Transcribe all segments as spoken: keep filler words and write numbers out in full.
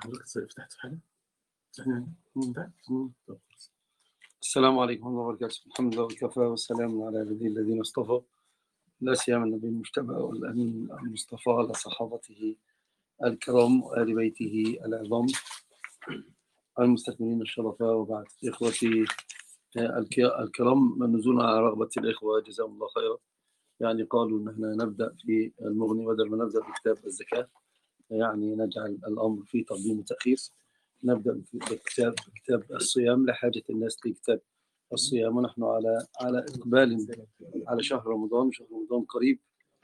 فتحت في حاجة؟ السلام عليكم ورحمة الله وبركاته. الحمد لله وكفى والسلام على عباده الذين اصطفى، لا سيما النبي المجتبى والأمين المصطفى على صحابته الكرام وآل بيته العظام المستكملين الشرفاء. وبعد إخوتي الكرام، نزولنا على رغبة الإخوة جزاهم الله خيرا. يعني قالوا إن احنا نبدأ في المغني بدل ما نبدأ بكتاب الزكاة، يعني نجعل الأمر في تقديم وتأخير. نبدأ بكتاب كتاب الصيام لحاجة الناس لكتاب الصيام، ونحن على على إقبال على شهر رمضان. شهر رمضان قريب،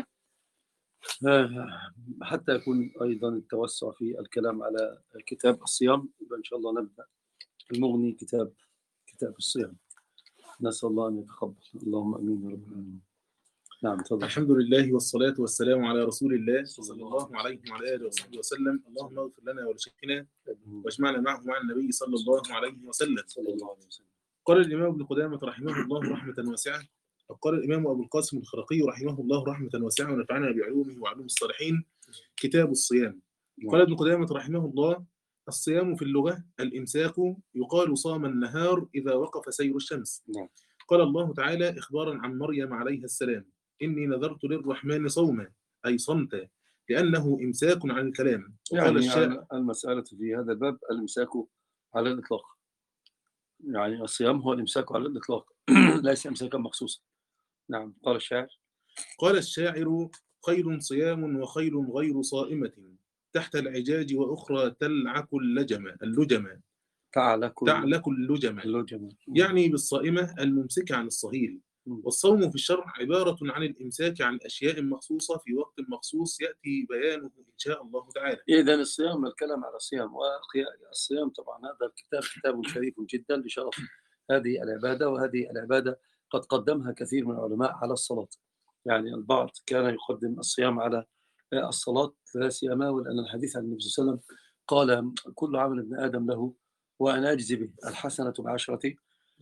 حتى يكون أيضا التوسع في الكلام على كتاب الصيام. يبقى إن شاء الله نبدأ المغني كتاب كتاب الصيام. نسأل الله أن يتقبل، اللهم أمين يا رب العالمين. نعم تفضل. الحمد لله والصلاة والسلام على رسول الله صلى الله عليه وعلى آله وصحبه وسلم. اللهم اغفر لنا ولشيخنا واجمعنا معه مع النبي صلى الله عليه وسلم. صلى الله عليه وسلم. قال الإمام ابن قدامة رحمه الله رحمة واسعة، قال الإمام أبو القاسم الخرقي رحمه الله رحمة واسعة ونفعنا بعلومه وعلوم الصالحين: كتاب الصيام. قال ابن قدامة رحمه الله: الصيام في اللغة الإمساك، يقال صام النهار إذا وقف سير الشمس. قال الله تعالى إخبارا عن مريم عليها السلام: إني نذرت للرحمن صوما، أي صمتا، لأنه إمساك عن الكلام. وقال يعني الشاعر: المسألة في هذا الباب الإمساك على الإطلاق، يعني الصيام هو الإمساك على الإطلاق ليس إمساكا مخصوصا. نعم. قال الشاعر قال الشاعر: خير صيام وخير غير صائمة، تحت العجاج وأخرى تلعك اللجم اللجم تعلك تعلك اللجم. اللجم. يعني بالصائمة الممسكة عن الصهيل. والصوم في الشرع عبارة عن الإمساك عن أشياء مخصوصة في وقت مخصوص يأتي بيانه إن شاء الله تعالى. إذن الصيام، الكلام على الصيام والصيام طبعا هذا الكتاب كتاب شريف جدا لشرف هذه العبادة، وهذه العبادة قد قدمها كثير من العلماء على الصلاة. يعني البعض كان يقدم الصيام على الصلاة، لا سيما ولأن الحديث عن النبي صلى الله عليه وسلم قال: كل عمل ابن آدم له وأنا أجزي به، الحسنة بعشرة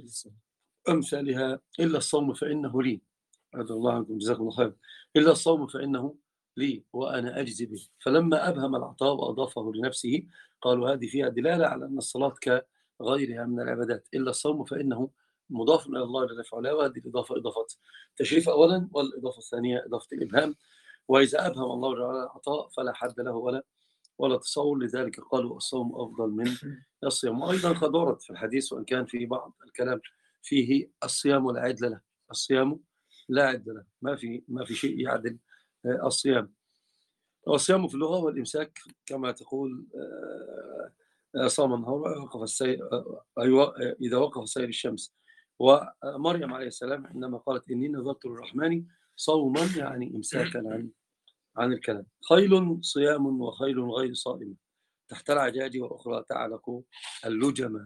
أمثالها إلا الصوم فإنه لي. رضي الله عنكم جزاكم الله خير. إلا الصوم فإنه لي وأنا أجزي به. فلما أبهم العطاء وأضافه لنفسه قالوا هذه فيها دلالة على أن الصلاة كغيرها من العبادات. إلا الصوم فإنه مضاف إلى الله جل وعلا، وهذه الإضافة إضافة تشريف أولا، والإضافة الثانية إضافة الإبهام. وإذا أبهم الله جل وعلا العطاء فلا حد له ولا ولا تصور، لذلك قالوا الصوم أفضل من الصيام. وأيضا قد ورد في الحديث، وإن كان في بعض الكلام فيه: الصيام لا عدل له. الصيام لا عدل له، ما في ما في شيء يعدل الصيام. والصيام في اللغة والإمساك كما تقول صام النهار وقف السير، أيوة، إذا وقف سير الشمس. ومريم عليه السلام عندما قالت: إني نذرت للرحمن صوما، يعني إمساكا عن عن الكلام. خيل صيام وخيل غير صائم، تحت العجاج وأخرى تعلق اللجم.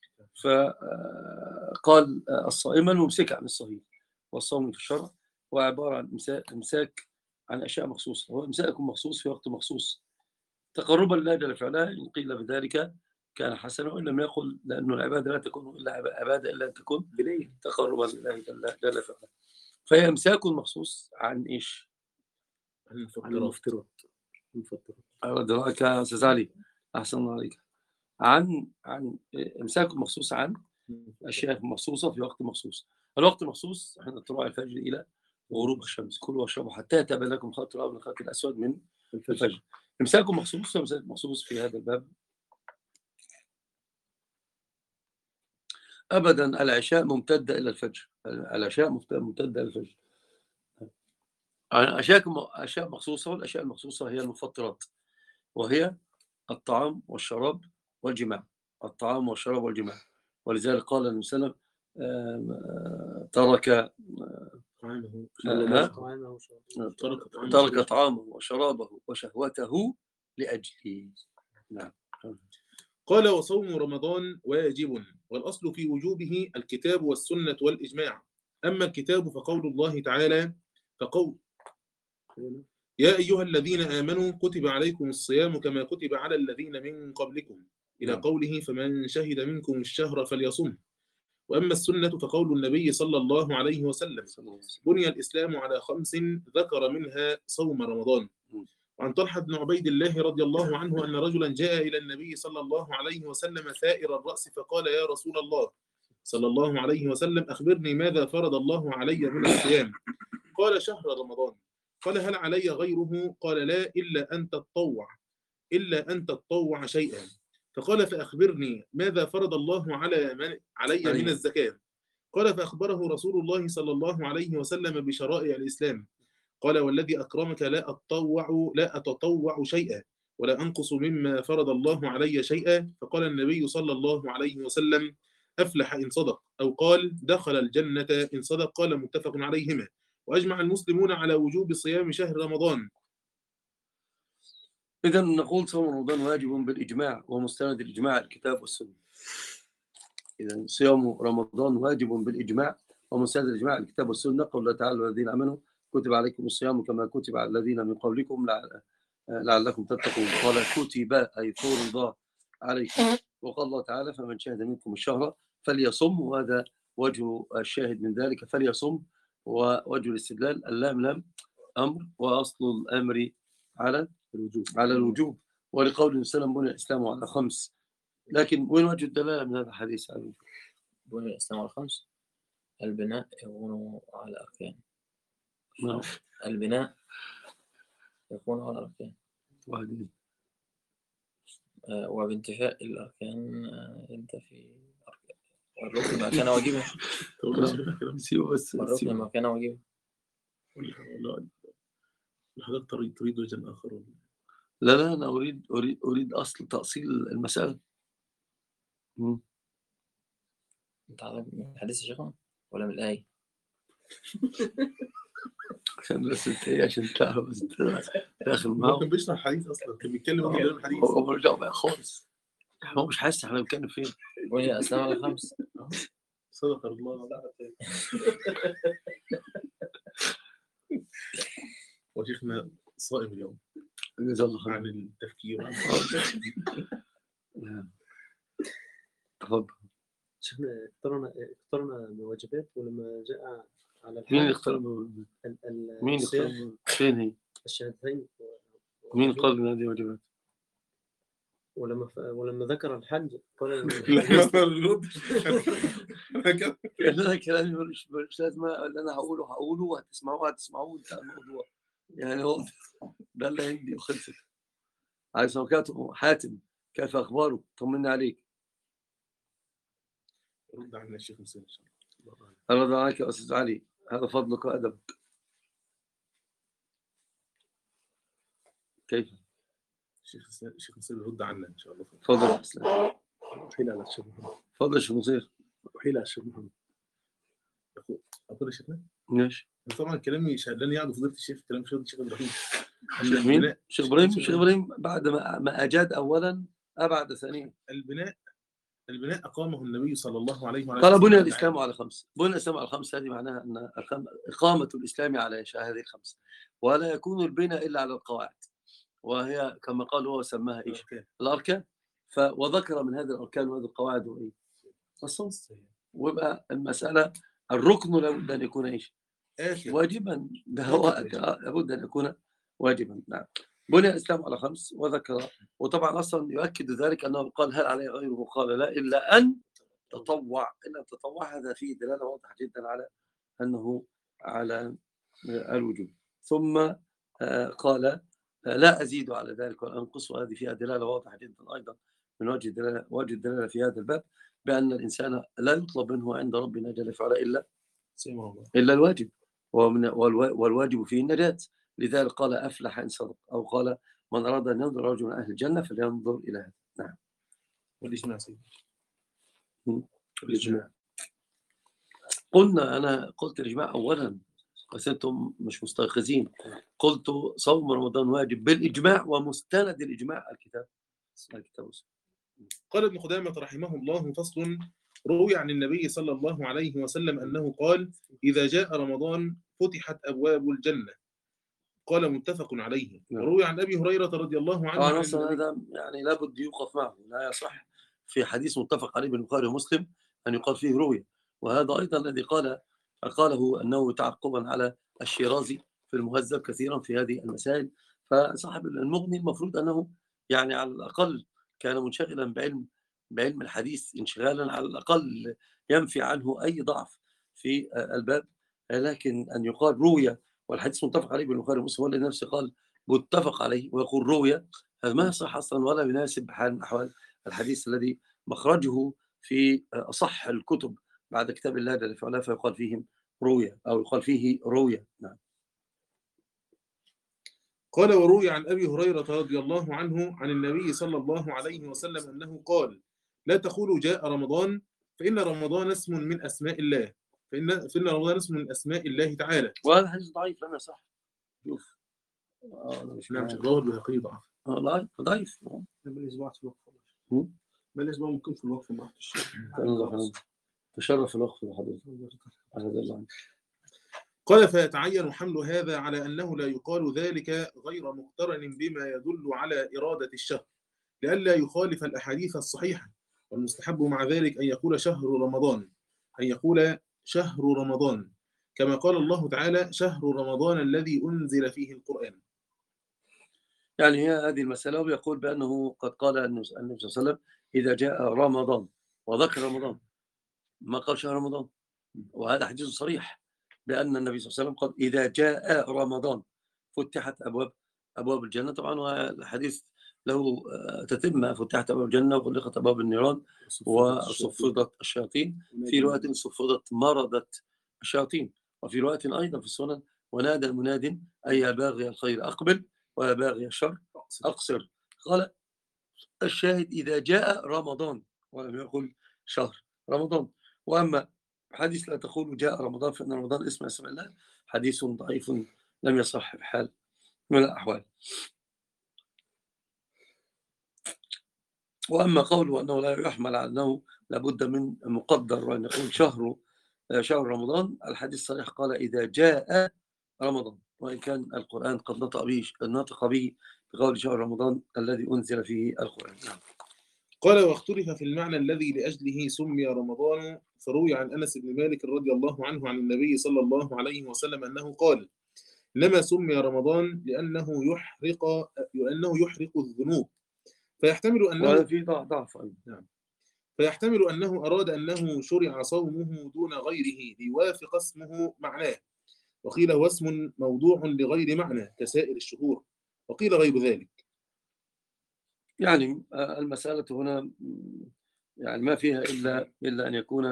فقال الصائم الممسك عن الصهيل. والصوم في الشرع وعبارة عن إمساك عن أشياء مخصوصة، هو إمساك مخصوص في وقت مخصوص تقربا لله جل وعلا. إن قيل بذلك كان حسنا، وإن لم يقل، لأن العبادة لا تكون إلا عبادة إلا أن تكون بنية تقربا لله جل وعلا. فهي إمساك مخصوص عن إيش؟ عن المفترات. أدراك يا أستاذ علي، أحسن الله عليك. عن عن إمساك مخصوص عن أشياء مخصوصة في وقت مخصوص. الوقت مخصوص حين طلوع الفجر إلى غروب الشمس. كلوا واشربوا حتى يتبين لكم الخيط الأبيض من الخيط الأسود من الفجر. إمساك مخصوص وإمساك مخصوص في هذا الباب أبدا. العشاء ممتدة إلى الفجر، العشاء ممتدة إلى الفجر. أشياء أشياء مخصوصة، والأشياء المخصوصة هي المفطرات، وهي الطعام والشراب والجماع. الطعام والشراب والجماع. ولذلك قال النبي صلى الله عليه وسلم: ترك ترك طعامه وشرابه وشهوته لأجلي. نعم. قال: وصوم رمضان واجب، والأصل في وجوبه الكتاب والسنة والإجماع. أما الكتاب فقول الله تعالى: فقول يا أيها الذين آمنوا كتب عليكم الصيام كما كتب على الذين من قبلكم، إلى قوله: فمن شهد منكم الشهر فليصم. وأما السنة فقول النبي صلى الله عليه وسلم: بني الإسلام على خمس ذكر منها صوم رمضان. وعن طلحة بن عبيد الله رضي الله عنه أن رجلا جاء إلى النبي صلى الله عليه وسلم ثائر الرأس فقال يا رسول الله صلى الله عليه وسلم أخبرني ماذا فرض الله علي من الصيام؟ قال شهر رمضان. قال هل علي غيره؟ قال لا إلا أن تتطوع إلا أن تتطوع شيئا. فقال فأخبرني ماذا فرض الله على من علي من الزكاة؟ قال فأخبره رسول الله صلى الله عليه وسلم بشرائع الإسلام. قال والذي أكرمك لا أتطوع لا أتطوع شيئا ولا أنقص مما فرض الله علي شيئا. فقال النبي صلى الله عليه وسلم أفلح إن صدق، أو قال دخل الجنة إن صدق. قال متفق عليهما. وأجمع المسلمون على وجوب صيام شهر رمضان. إذا نقول صوم رمضان واجب بالإجماع ومستند الإجماع الكتاب والسنة. إذا صيام رمضان واجب بالإجماع ومستند الإجماع الكتاب والسنة. قول الله تعالى الذين آمنوا كتب عليكم الصيام كما كتب على الذين من قبلكم لعلكم تتقون. قال كتب أي فرض عليكم. وقال الله تعالى فمن شهد منكم الشهر فليصم، وهذا وجه الشاهد من ذلك فليصم، ووجه الاستدلال اللام لام أمر وأصل الأمر على الوجوب على الوجوب ولقول النبي صلى الله عليه وسلم بني الإسلام على خمس. لكن وين وجه الدلالة من هذا الحديث؟ بني الإسلام على خمس. البناء يكون على أركان. نعم. البناء يكون على أركان واحد. آه وبانتفاء الأركان آه ينتفي أركان. والركن ما كان واجبا. والركن ما كان واجبا. حضرتك تريد تريد وجه آخر؟ لا لا أنا أريد أريد أريد أصل تأصيل المسألة. مم. أنت عارف من الحديث يا شيخنا ولا من الآية؟ عشان بس إيه عشان تعرف بس داخل معه. هو كان بيشرح الحديث أصلا، كان بيتكلم عن الحديث. هو مرجع بقى خالص. هو مش حاسس إحنا بنتكلم فين. بني الإسلام على خمس. صدق الله. وشيخنا صائم اليوم. جزاه الله خير. عن التفكير. تفضل. شيخنا اخترنا اخترنا بواجبات ولما جاء على مين اللي اختار؟ مين اختار؟ فين هي؟ الشهادتين. مين قال ان هذه واجبات؟ ولما ف... ولما ذكر الحج قال لا كلامي مش مش لازم اللي انا هقوله هقوله وهتسمعوه هتسمعوه انتهى الموضوع. يعني هو ده اللي عندي وخلصت. عايز سمكاته حاتم كيف اخباره؟ طمنا عليك. رد عنا الشيخ مسلم ان شاء الله. رد عليك يا استاذ علي، هذا فضلك وادبك. كيف؟ الشيخ الشيخ مسلم يرد عنا ان شاء الله. تفضل يا اسلام. وحيل على الشيخ محمد. تفضل يا شيخ نصير. وحيل على الشيخ محمد. اقول يا شيخنا؟ ماشي. طبعا كلامي شهدني يعني فضيله الشيخ، كلام شيخ الشيخ ابراهيم. شيخ مين؟ شيخ ابراهيم. شيخ ابراهيم بعد ما ما اجاد اولا ابعد ثانيا. البناء البناء اقامه النبي صلى الله عليه وسلم. قال بني الاسلام على خمس. بني الاسلام على خمس هذه معناها ان اقامه الاسلام على هذه الخمس، ولا يكون البناء الا على القواعد، وهي كما قال هو سماها ايش؟ الاركان. ف وذكر من هذه الاركان وهذه القواعد وايه؟ الصوم. ويبقى المساله الركن لابد ان يكون ايش؟ واجبا. لابد ان يكون واجبا. نعم. بني الاسلام على خمس وذكر، وطبعا اصلا يؤكد ذلك انه قال هل عليه غيره؟ قال لا الا ان تطوع. ان تطوع هذا فيه دلاله واضحه جدا على انه على الوجوب. ثم قال لا ازيد على ذلك ولا انقص، وهذه فيها دلاله واضحه جدا ايضا من وجه الدلاله وجه الدلاله في هذا الباب بان الانسان لا يطلب منه عند ربنا جل وعلا الا الا الواجب، والواجب فيه النجاة. لذلك قال أفلح إن صدق، أو قال من أراد أن ينظر رجل من أهل الجنة فلينظر إلى هذا. نعم. والإجماع سيدي. الإجماع قلنا، أنا قلت الإجماع أولا بس أنتم مش مستيقظين. قلت صوم رمضان واجب بالإجماع ومستند الإجماع الكتاب الكتاب. قال ابن قدامة رحمه الله فصل. روي عن النبي صلى الله عليه وسلم أنه قال إذا جاء رمضان فتحت أبواب الجنة. قال متفق عليه. وروي عن أبي هريرة رضي الله عنه. طبعا أصلا هذا يعني لابد يوقف معه، لا يصح في حديث متفق عليه بالبخاري ومسلم أن يقال فيه روي. وهذا أيضا الذي قال قاله أنه تعقبا على الشيرازي في المهذب كثيرا في هذه المسائل، فصاحب المغني المفروض أنه يعني على الأقل كان منشغلا بعلم بعلم الحديث انشغالا على الأقل ينفي عنه أي ضعف في الباب، لكن أن يقال روية والحديث متفق عليه بالبخاري ومسلم، هو الذي نفسه قال متفق عليه ويقول روية، هذا ما يصح أصلا ولا يناسب بحال من أحوال الحديث الذي مخرجه في أصح الكتب بعد كتاب الله جل وعلا، فيقال فيهم روية أو يقال فيه روية. نعم. قال وروي عن أبي هريرة رضي الله عنه عن النبي صلى الله عليه وسلم أنه قال لا تقولوا جاء رمضان فإن رمضان اسم من أسماء الله فإن فإن رمضان اسم من أسماء الله تعالى. وهذا حديث ضعيف لم يصح. شوف آه أنا مش نعم معاك. رواه البيهقي ضعف. آه ضعيف ضعيف. بل الاسبوع في الوقف هم؟ بل الاسبوع ممكن في الوقف ما رحتش. تشرف الوقت لحضرتك. هذا الله. قال فيتعين حمل هذا على أنه لا يقال ذلك غير مقترن بما يدل على إرادة الشهر لئلا يخالف الأحاديث الصحيحة، والمستحب مع ذلك أن يقول شهر رمضان أن يقول شهر رمضان كما قال الله تعالى شهر رمضان الذي أنزل فيه القرآن. يعني هي هذه المسألة، ويقول بأنه قد قال النبي صلى الله عليه وسلم إذا جاء رمضان وذكر رمضان ما قال شهر رمضان، وهذا حديث صريح بأن النبي صلى الله عليه وسلم قال إذا جاء رمضان فتحت أبواب أبواب الجنة. طبعا والحديث له تتمة، فتحت أبواب الجنة وغلقت أبواب النيران وصفدت الشياطين، في رواية صفدت مرضت الشياطين، وفي رواية أيضا في السنن ونادى المناد أي يا باغي الخير أقبل ويا باغي الشر أقصر. قال الشاهد إذا جاء رمضان ولم يقل شهر رمضان. وأما حديث لا تقول جاء رمضان فإن رمضان اسم اسم الله حديث ضعيف لم يصح بحال من الأحوال. وأما قوله أنه لا يحمل على أنه لابد من مقدر وأن يقول شهر شهر رمضان، الحديث الصريح قال إذا جاء رمضان، وإن كان القرآن قد نطق به نطق به بقول شهر رمضان الذي أنزل فيه القرآن. قال واختلف في المعنى الذي لأجله سمي رمضان، فروي عن أنس بن مالك رضي الله عنه عن النبي صلى الله عليه وسلم أنه قال إنما سمي رمضان لأنه يحرق لأنه يحرق الذنوب، فيحتمل أنه وهذا فيه ضعف. نعم. فيحتمل أنه أراد أنه شرع صومه دون غيره ليوافق اسمه معناه، وقيل هو اسم موضوع لغير معنى كسائر الشهور، وقيل غير ذلك. يعني المسألة هنا يعني ما فيها إلا إلا أن يكون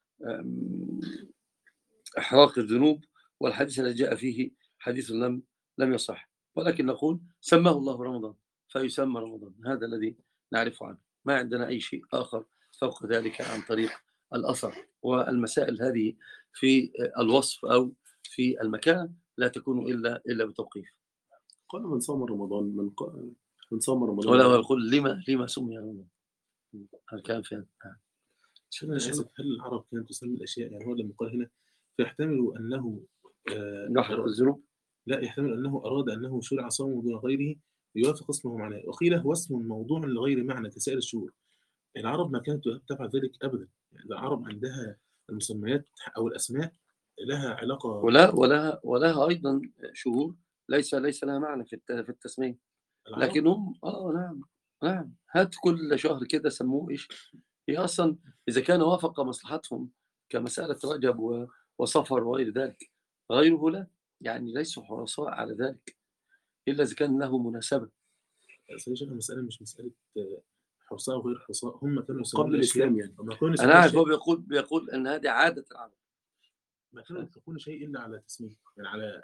إحراق الذنوب، والحديث الذي جاء فيه حديث لم لم يصح، ولكن نقول سماه الله رمضان فيسمى رمضان، هذا الذي نعرفه عنه، ما عندنا أي شيء آخر فوق ذلك عن طريق الأثر. والمسائل هذه في الوصف أو في المكان لا تكون إلا إلا بتوقيف. قال من صام رمضان من قال من صام رمضان ولا يقول لما لما سمي رمضان، هل كان فين؟ شوف أنا آسف، هل العرب كانت تسمي الأشياء يعني هو لما قال هنا فيحتمل أنه آه يحرق الذنوب؟ لا، يحتمل أنه أراد أنه شرع صومه دون غيره يوافق اسمه معناه، وقيل هو اسم موضوع لغير معنى كسائر الشهور. العرب ما كانت تفعل ذلك أبدا، يعني العرب عندها المسميات أو الأسماء لها علاقة ولا ولها ولها أيضا شهور ليس ليس لها معنى في في التسمية، لكنهم آه نعم نعم هات كل شهر كده سموه إيش، هي أصلا إذا كان وافق مصلحتهم كمسألة رجب وصفر وغير ذلك، غيره لا، يعني ليسوا حرصاء على ذلك إلا إذا كان له مناسبة. شايف المسألة مش مسألة حرصاء وغير حرصاء، هم كانوا قبل الإسلام يعني. أنا عارف هو بيقول بيقول أن هذه عادة العرب، ما كانوا يطلقون شيء إلا على تسمية، يعني على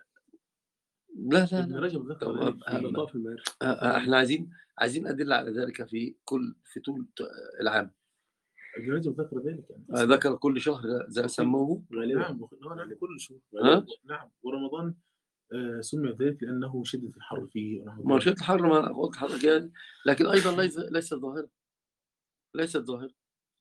لا لا ابن لا رجب ذكر ذلك في لطاف المعارف. احنا عايزين عايزين أدلة على ذلك في كل في طول العام. ابن رجب ذكر ذلك يعني. ذكر كل شهر زي سموه غالبا. نعم نعم كل شهر. نعم ورمضان آه سمي ذلك لأنه شدة الحر فيه. ما شدة الحر ما قلت حضرتك، لكن أيضا ليس ليست ظاهرة ليست ظاهرة.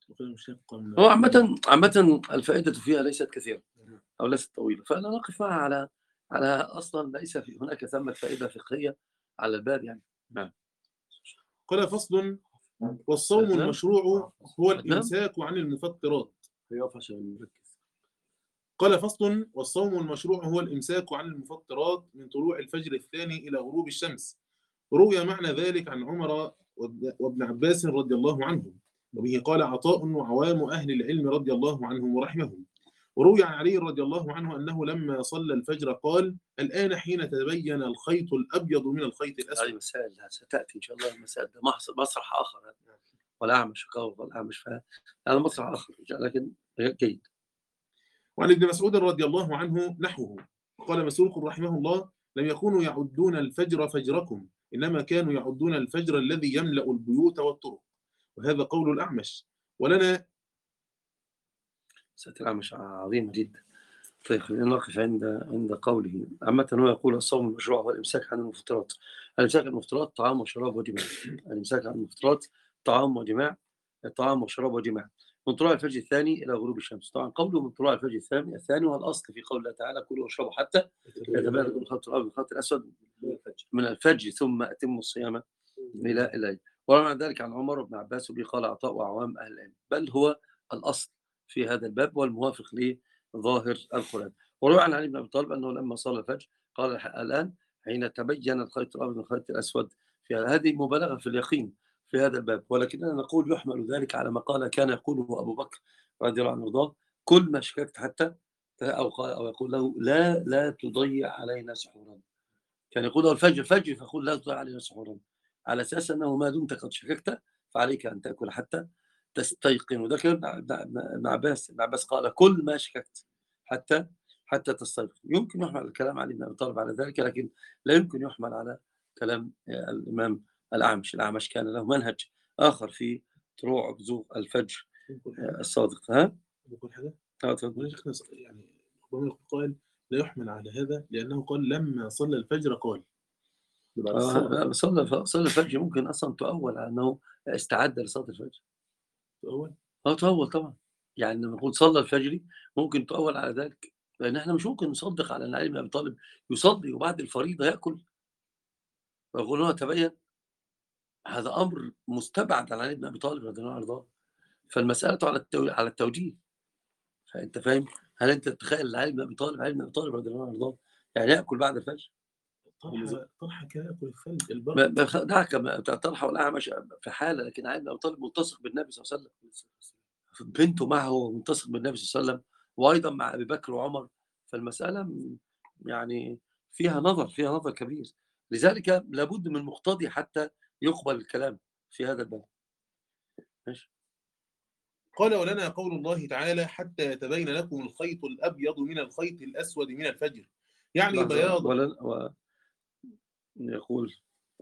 هو عامة عامة الفائدة فيها ليست كثيرة أو ليست طويلة، فأنا نقف معها على على أصلا ليس في هناك ثمة فائدة فقهية على الباب يعني. نعم. قال فصل والصوم المشروع هو الإمساك عن المفطرات. هيقف عشان نركز. قال فصل: والصوم المشروع هو الإمساك عن المفطرات من طلوع الفجر الثاني إلى غروب الشمس. روي معنى ذلك عن عمر وابن عباس رضي الله عنهم، وبه قال عطاء وعوام أهل العلم رضي الله عنهم ورحمهم. وروي عن علي رضي الله عنه أنه لما صلى الفجر قال: الآن حين تبين الخيط الأبيض من الخيط هذه الأسود. مسائل ستأتي إن شاء الله. المسائل ده محص- مسرح آخر هذا. والأعمش قول والأعمش فهذا هذا مسرح آخر لكن جيد. وعن ابن مسعود رضي الله عنه نحوه. قال مسروق رحمه الله: لم يكونوا يعدون الفجر فجركم، إنما كانوا يعدون الفجر الذي يملأ البيوت والطرق. وهذا قول الأعمش. ولنا مسألة الأعمش عظيمة جدا. طيب خلينا نقف عند عند قوله. عامة هو يقول الصوم المشروع هو الإمساك عن المفطرات. الإمساك عن المفطرات طعام وشراب وجماع. الإمساك عن المفطرات طعام وجماع طعام وشراب وجماع من طلوع الفجر الثاني إلى غروب الشمس. طبعا قوله من طلوع الفجر الثاني الثاني هو الأصل في قول الله تعالى: كلوا واشربوا حتى يتبين لكم الخيط الأبيض من الخيط الأسود من الفجر ثم أتموا الصيام إلى الليل. وروى ذلك عن عمر بن عباس وبه قال عطاء وعوام أهل العلم، بل هو الأصل في هذا الباب والموافق لظاهر القرآن. وروى عن علي بن أبي طالب أنه لما صلى الفجر قال: الآن حين تبين الخيط الأبيض من الخيط الأسود. في هذه مبالغة في اليقين في هذا الباب، ولكننا نقول يحمل ذلك على ما قال كان يقوله أبو بكر رضي الله عنه وارضاه: كل ما شككت حتى، أو قال أو يقول له: لا لا تضيع علينا سحورا. كان يقول له الفجر فجر فقل لا تضيع علينا سحورا، على أساس أنه ما دمت قد شككت فعليك أن تأكل حتى تستيقن. وده كان ابن عباس ابن عباس قال: كل ما شككت حتى حتى تستيقن. يمكن يحمل الكلام علي بن أبي طالب على ذلك، لكن لا يمكن يحمل على كلام الإمام الأعمش. الأعمش كان له منهج آخر في طلوع بزوغ الفجر الصادق. ها؟ بقول حاجة؟ اه تفضل. يعني ربما قال لا يحمل على هذا لأنه قال لما صلى الفجر قال. آه لا، صلى صلى الفجر ممكن أصلا تؤول على أنه استعد لصلاة الفجر. أول اه تؤول طبعا. يعني لما نقول صلى الفجر ممكن تؤول على ذلك، لأن احنا مش ممكن نصدق على أن علي بن أبي طالب يصلي وبعد الفريضة يأكل ويقول له تبين. هذا أمر مستبعد عن علي بن أبي طالب رضي الله عنه. فالمسألة على التو... على التوجيه. فأنت فاهم؟ هل أنت تتخيل علي بن أبي طالب علي بن أبي طالب رضي الله عنه يعني يأكل بعد الفجر؟ طلحة طلحة كان يأكل الثلج البرد. ما- ما خ- دعك ما- طلحة والأعمش في حالة، لكن علي بن أبي طالب ملتصق بالنبي صلى الله عليه وسلم، بنته معه ملتصق بالنبي صلى الله عليه وسلم، وأيضا مع أبي بكر وعمر. فالمسألة م- يعني فيها نظر فيها نظر كبير. لذلك لابد من مقتضي حتى يقبل الكلام في هذا الباب. ماشي. قال: ولنا قول الله تعالى: حتى يتبين لكم الخيط الأبيض من الخيط الأسود من الفجر، يعني لحظة. بياض. ولا و... يقول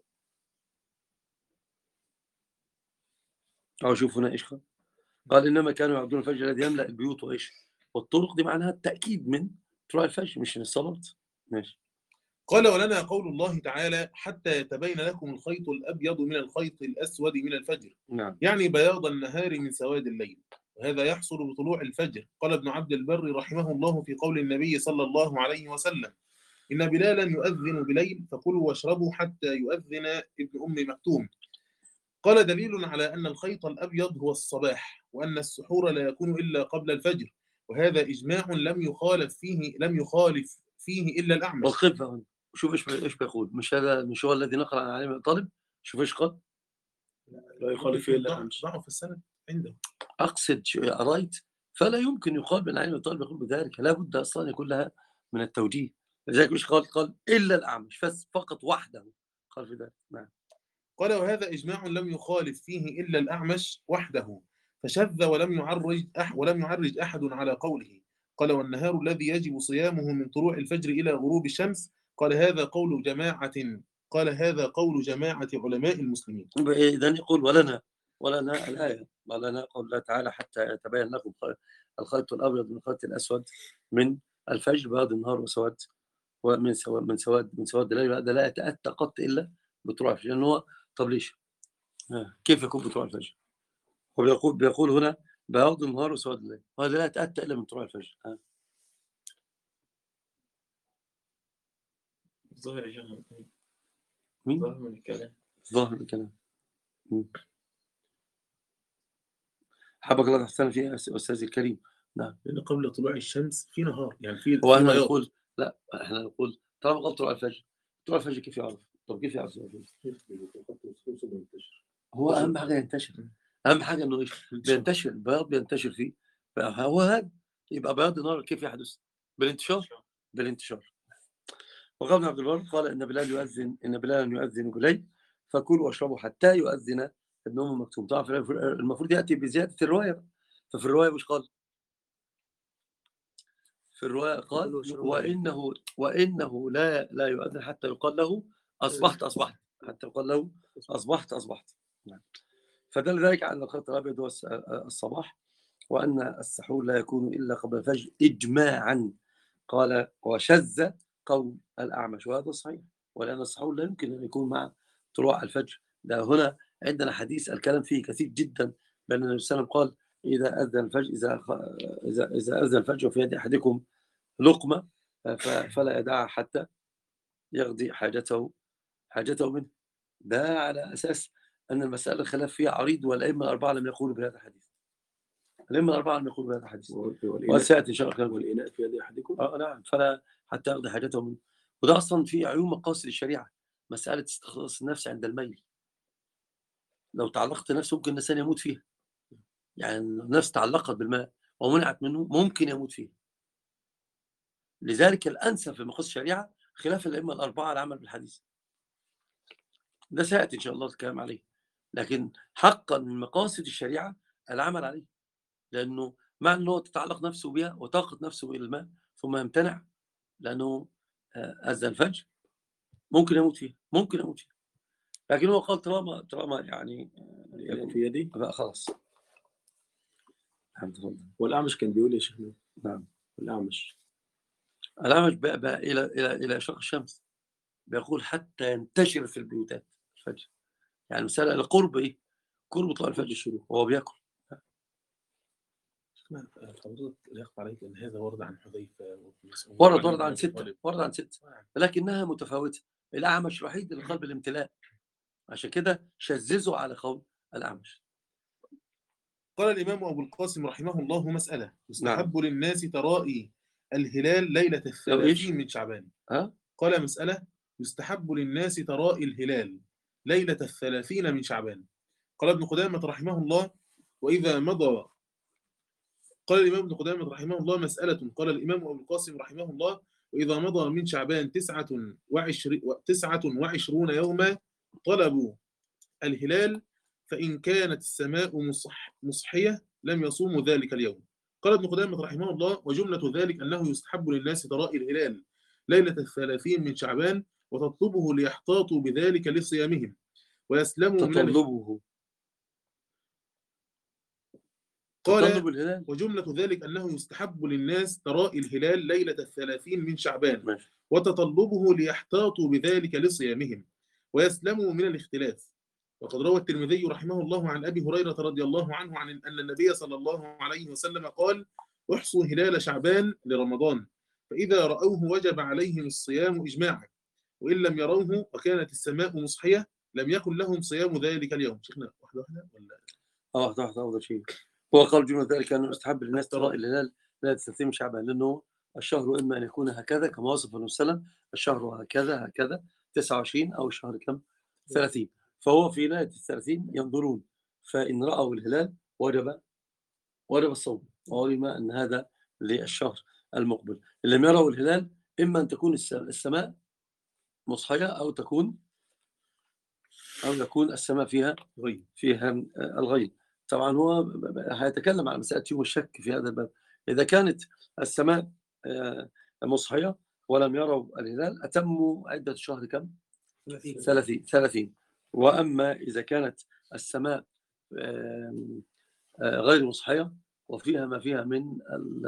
أو شوف هنا إيش قال. قال: إنما كانوا يعبدون الفجر الذي يملأ البيوت وإيش والطرق. دي معناها التأكيد من طلوع الفجر مش من الصلاة. ماشي. قال: ولنا قول الله تعالى: حتى يتبين لكم الخيط الأبيض من الخيط الأسود من الفجر، نعم. يعني بياض النهار من سواد الليل. وهذا يحصل بطلوع الفجر. قال ابن عبد البر رحمه الله في قول النبي صلى الله عليه وسلم: إن بلالا يؤذن بليل فكلوا واشربوا حتى يؤذن ابن أم مكتوم. قال: دليل على أن الخيط الأبيض هو الصباح، وأن السحور لا يكون إلا قبل الفجر. وهذا إجماع لم يخالف فيه لم يخالف فيه إلا الأعمش. وقف هنا وشوف إيش إيش بيقول. مش هذا مش هو الذي نقل عن علي بن أبي طالب؟ شوف إيش قال. لا يخالف فيه إلا الأعمش. ضعف السند عنده. أقصد أرأيت فلا يمكن يقال بأن علي بن أبي طالب يقول بذلك. لا بد أصلا أن يكون لها من التوجيه. لذلك مش قال قال إلا الأعمش فقط وحده قال في ذلك. نعم. قال: وهذا إجماع لم يخالف فيه إلا الأعمش وحده، فشذ ولم يعرج أح ولم يعرج أحد على قوله. قال: والنهار الذي يجب صيامه من طلوع الفجر إلى غروب الشمس. قال: هذا قول جماعة قال هذا قول جماعة علماء المسلمين. إذن يقول: ولنا ولنا الآية ولنا قول الله تعالى: حتى يتبين لكم الخيط الأبيض من الخيط الأسود من الفجر بياض النهار وسواد ومن سواد من سواد من سواد الليل. هذا لا يتأتى قط إلا بطلوع الفجر. لأن هو طب ليش؟ كيف يكون بطلوع الفجر؟ هو بيقول بيقول هنا بياض النهار وسواد الليل، وهذا لا يتأتى إلا من طلوع الفجر. ظاهر جهل. مين؟ ظاهر من الكلام. ظاهر الكلام. حبك الله تحسن فيه أستاذي الكريم. نعم. لان قبل طلوع الشمس في نهار، يعني في هو في احنا بياض. نقول لا، احنا نقول طالما قال طلوع الفجر، طلوع الفجر كيف يعرف؟ طب كيف يعرف طلوع الفجر؟ هو اهم حاجه ينتشر، اهم حاجه انه إيش؟ بينتشر البياض، بينتشر فيه، فهو هذا يبقى بياض النار كيف يحدث؟ بالانتشار، بالانتشار. وقال ابن عبد البر قال ان بلال يؤذن، ان بلال يؤذن بليل فكلوا واشربوا حتى يؤذن ابن ام مكتوم. طبعا المفروض ياتي بزياده الروايه، ففي الروايه مش قال، في الروايه قال وانه وانه لا لا يؤذن حتى يقال له اصبحت اصبحت، حتى يقال له اصبحت اصبحت. فدل ذلك على الخط الابيض هو الصباح، وان السحور لا يكون الا قبل الفجر اجماعا. قال وشذ قول الأعمش، وهذا صحيح، ولأن السحور لا يمكن أن يكون مع طلوع الفجر. ده هنا عندنا حديث الكلام فيه كثير جدا، بأن النبي صلى الله عليه وسلم قال إذا أذن الفجر، إذا إذا إذا أذن الفجر في يد أحدكم لقمة فلا يدعها حتى يقضي حاجته حاجته منه. ده على أساس أن المسألة الخلاف فيها عريض، والأئمة الأربعة لم يقولوا بهذا الحديث. الأئمة الأربعة لم يقولوا بهذا الحديث، وسيأتي إن شاء الله. والإناء في يد أحدكم آه نعم، فلا حتى يقضي حاجته منه. وده أصلا في عيون مقاصد الشريعة، مسألة استخلاص النفس عند الميل. لو تعلقت نفسه ممكن الإنسان يموت فيها، يعني النفس تعلقت بالماء ومنعت منه ممكن يموت فيها. لذلك الأنسب في مقاصد الشريعة خلاف الأئمة الأربعة العمل بالحديث. ده سيأتي إن شاء الله الكلام عليه، لكن حقا من مقاصد الشريعة العمل عليه، لأنه مع أنه تتعلق نفسه بها وطاقت نفسه إلى الماء ثم يمتنع لأنه أذن الفجر، ممكن يموت فيها، ممكن يموت فيها. لكن هو قال طالما طالما يعني يكون في يدي بقى خلاص. الحمد لله. والأعمش كان بيقول يا شيخنا، نعم، الأعمش الأعمش بقى, بقى إلى إلى إلى إشراق الشمس، بيقول حتى ينتشر في البيوتات الفجر، يعني مسألة القرب إيه؟ قرب طلوع الفجر وهو بياكل. حضرتك لا يخفى عليك ان هذا ورد عن حذيفه، ورد ورد عن ستة، ورد عن ستة، لكنها متفاوتة. الأعمش الوحيد اللي قال بالامتلاء، عشان كده شززوا على قول الأعمش. قال الإمام أبو القاسم رحمه الله مسألة: يستحب نعم. للناس ترائي الهلال ليلة لو إيش؟ الثلاثين من شعبان. ها؟ قال مسألة: يستحب للناس ترائي الهلال ليلة الثلاثين من شعبان. قال ابن قدامة رحمه الله: وإذا مضى. قال الإمام ابن قدامة رحمه الله مسألة. قال الإمام أبو القاسم رحمه الله: وإذا مضى من شعبان تسعة وعشر تسعة وعشرون يوما طلبوا الهلال، فإن كانت السماء مصح مصحية لم يصوموا ذلك اليوم. قال ابن قدامة رحمه الله: وجملة ذلك أنه يستحب للناس ترائي الهلال ليلة الثلاثين من شعبان وتطلبه ليحتاطوا بذلك لصيامهم ويسلموا من تطلبه. قال: تطلب الهلال. وجملة ذلك أنه يستحب للناس ترائي الهلال ليلة الثلاثين من شعبان ماشي. وتطلبه ليحتاطوا بذلك لصيامهم ويسلموا من الاختلاف. وقد روى الترمذي رحمه الله عن أبي هريرة رضي الله عنه عن أن النبي صلى الله عليه وسلم قال: احصوا هلال شعبان لرمضان، فإذا رأوه وجب عليهم الصيام إجماعا، وإن لم يروه وكانت السماء مصحية لم يكن لهم صيام ذلك اليوم. شيخنا واحدة واحدة ولا؟ اه واحدة واحدة أفضل شيء. هو قال جملة ذلك أنه يستحب للناس ترائي الهلال لا تستثيم شعبان، لأنه الشهر إما أن يكون هكذا كما وصف النبي صلى الله عليه وسلم، الشهر هكذا هكذا تسعة وعشرين، أو الشهر كم ثلاثين، فهو في ليلة الثلاثين ينظرون، فإن رأوا الهلال وجب وجب الصوم، وعلم أن هذا للشهر المقبل. إن لم يروا الهلال إما أن تكون السماء مصحية أو تكون أو يكون السماء فيها غيب، فيها الغيب. طبعا هو هيتكلم عن مسألة يوم الشك في هذا الباب. إذا كانت السماء مصحية ولم يروا الهلال أتموا عدة الشهر كم؟ ثلاثين ثلاثين. وأما إذا كانت السماء غير مصحية وفيها ما فيها من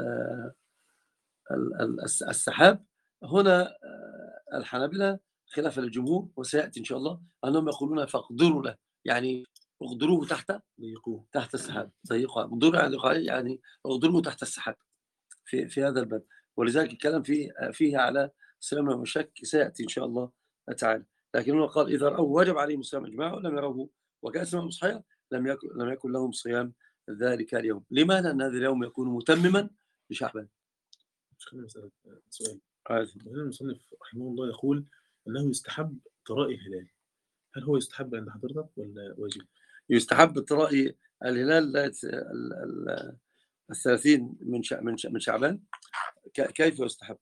السحاب، هنا الحنابلة خلاف الجمهور، وسيأتي إن شاء الله أنهم يقولون فاقدروا له، يعني اقدروه تحت ضيقوه تحت السحاب، ضيقوا اقدروا يعني اقدروه تحت السحاب في في هذا الباب. ولذلك الكلام فيه فيه على صيام وشك سيأتي إن شاء الله تعالى. لكن هو قال إذا رأوا وجب عليهم صيام إجماع، ولم يروه وكان السماء مصحية لم يكن لم يكن لهم صيام ذلك اليوم. لماذا؟ أن هذا اليوم يكون متمما لشعبان. مش خليني أسألك سؤال. عادي. هنا المصنف رحمه الله يقول أنه يستحب ترائي الهلال، هل هو يستحب عند حضرتك ولا واجب؟ يستحب ترائي الهلال لا يتس- ال- ال- الثلاثين من شع- من شع- من شعبان. ك- كيف يستحب؟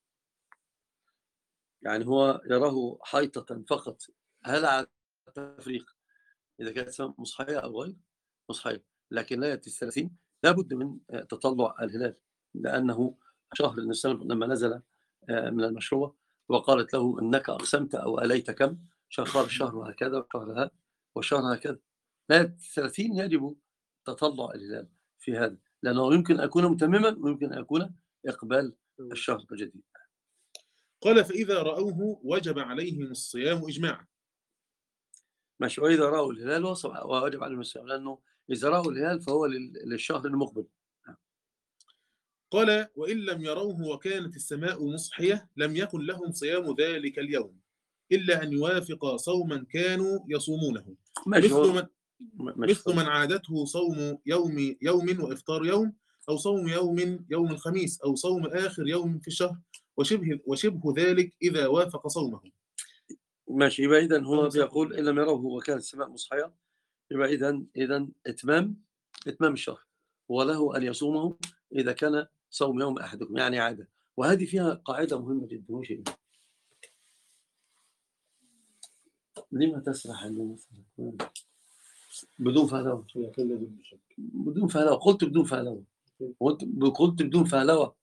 يعني هو يراه حيطة فقط، هل على التفريق إذا كانت سواء مصحية أو غير مصحية، لكن لا يأتي الثلاثين لابد من تطلع الهلال، لأنه شهر النبي صلى الله عليه وسلم لما نزل من المشروع وقالت له إنك أقسمت أو أليت كم شهر الشهر هكذا وشهر هذا وشهر هكذا، لا الثلاثين يجب تطلع الهلال في هذا، لأنه يمكن أن أكون متمما ويمكن أن أكون إقبال الشهر الجديد. قال فإذا رأوه وجب عليهم الصيام إجماعا. ماشي. وإذا رأوا الهلال وواجب عليهم الصيام، لأنه إذا رأوا الهلال فهو لل- للشهر المقبل. قال وإن لم يروه وكانت السماء مصحية لم يكن لهم صيام ذلك اليوم إلا أن يوافق صوما كانوا يصومونه، ماشي. مثل هو من ماشي. مثل من عادته صوم يوم يوم وإفطار يوم، أو صوم يوم يوم الخميس، أو صوم آخر يوم في الشهر، وشبه وشبه ذلك إذا وافق صومه. ماشي. يبقى إذن هو بيقول إن لم يروه وكانت السماء مصحية، يبقى إذن إذن إتمام إتمام الشهر، وله أن يصومه إذا كان صوم يوم أحدكم، يعني عادة. وهذه فيها قاعدة مهمة جدا. وش هي؟ لما تسرح عندما بدون فهلوة؟ بدون فهلوة. قلت بدون فهلوة. قلت قلت بدون فهلوة.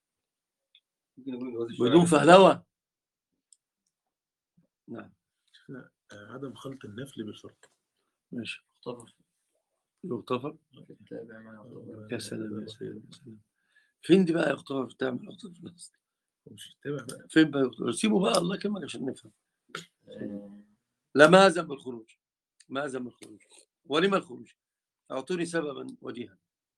بدون فهلوة. نعم. عدم خلط النفل بالفرض. ماشي. اختبر يغتفر. تابع ما يختبر. يا سلام يا سلام يا سلام. فين دي بقى يغتفر تعمل يغتفر؟ مش تابع بقى. فين بقى يغتفر؟ سيبه بقى الله يكرمك عشان نفهم. آه، لا، ما ذنب الخروج؟ ما ذنب الخروج؟ ولما الخروج؟ أعطوني سببا وجيها.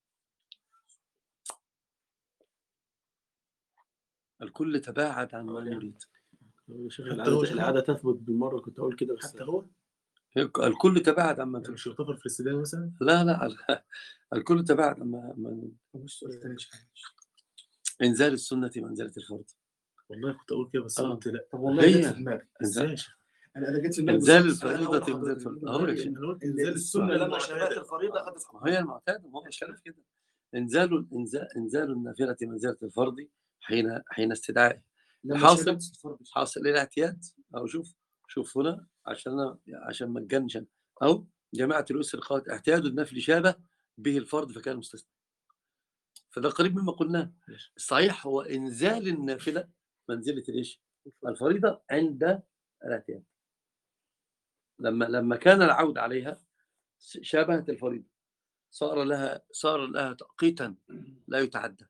الكل تباعد عن ما يريد. العادة, العادة تثبت بالمرة، كنت أقول كده بس حتى هو الكل تباعد عن ما يعني تريد. مش يغتفر في الاستدامة مثلا. لا لا الكل تباعد عن ما ما- مش سؤال تاني. إنزال السنة منزلة الفرض. والله كنت أقول كده بس آه. قلت لا. طب والله هي. جت في دماغي ازاي يا شيخ؟ انا انا جت في دماغي إنزال بالظبط. أنا الفريضة أول منزلة حضرتك الفرض. أهو لك شيء. أنا قلت إن إنزال السنه السنة لما شبهت الفريضه اخذت ما هي المعتاد، ما هو الكلام في كده. إنزال إنزال إنزال النافلة منزلة الفرض حين حين استدعائه. لما حاصل شبهت الفرض. حاصل الاعتياد. أو شوف شوف هنا عشان أنا عشان ما تجنش. أو جماعة الأسر قالت اعتياد النفل شابه به الفرض فكان مستثنى. فده قريب مما قلناه. الصحيح هو إنزال النافلة منزلة الإيش؟ الفريضة عند الاعتياد. لما لما كان العود عليها شابهت الفريضة، صار لها صار لها توقيتا لا يتعدى.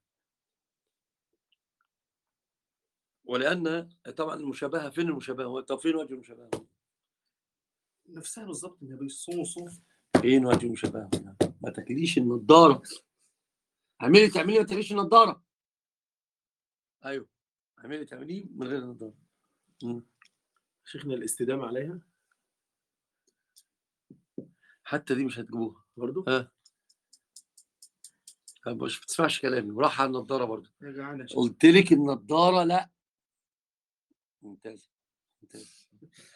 ولأن طبعا المشابهة، فين المشابهة؟ هو طب فين وجه المشابهة؟ نفسها بالظبط ان بيصوموا صوم. فين وجه المشابهة؟ ما تكليش النضارة. اعملي تعملي ما تكليش النضارة. ايوه اعملي تعملي من غير النضارة. شيخنا الاستدامة عليها حتى دي مش هتجيبوها برضو. ها. مش بتسمعش كلامي، وراح على النضارة برضو. قلت لك النضارة لا. ممتاز ممتاز.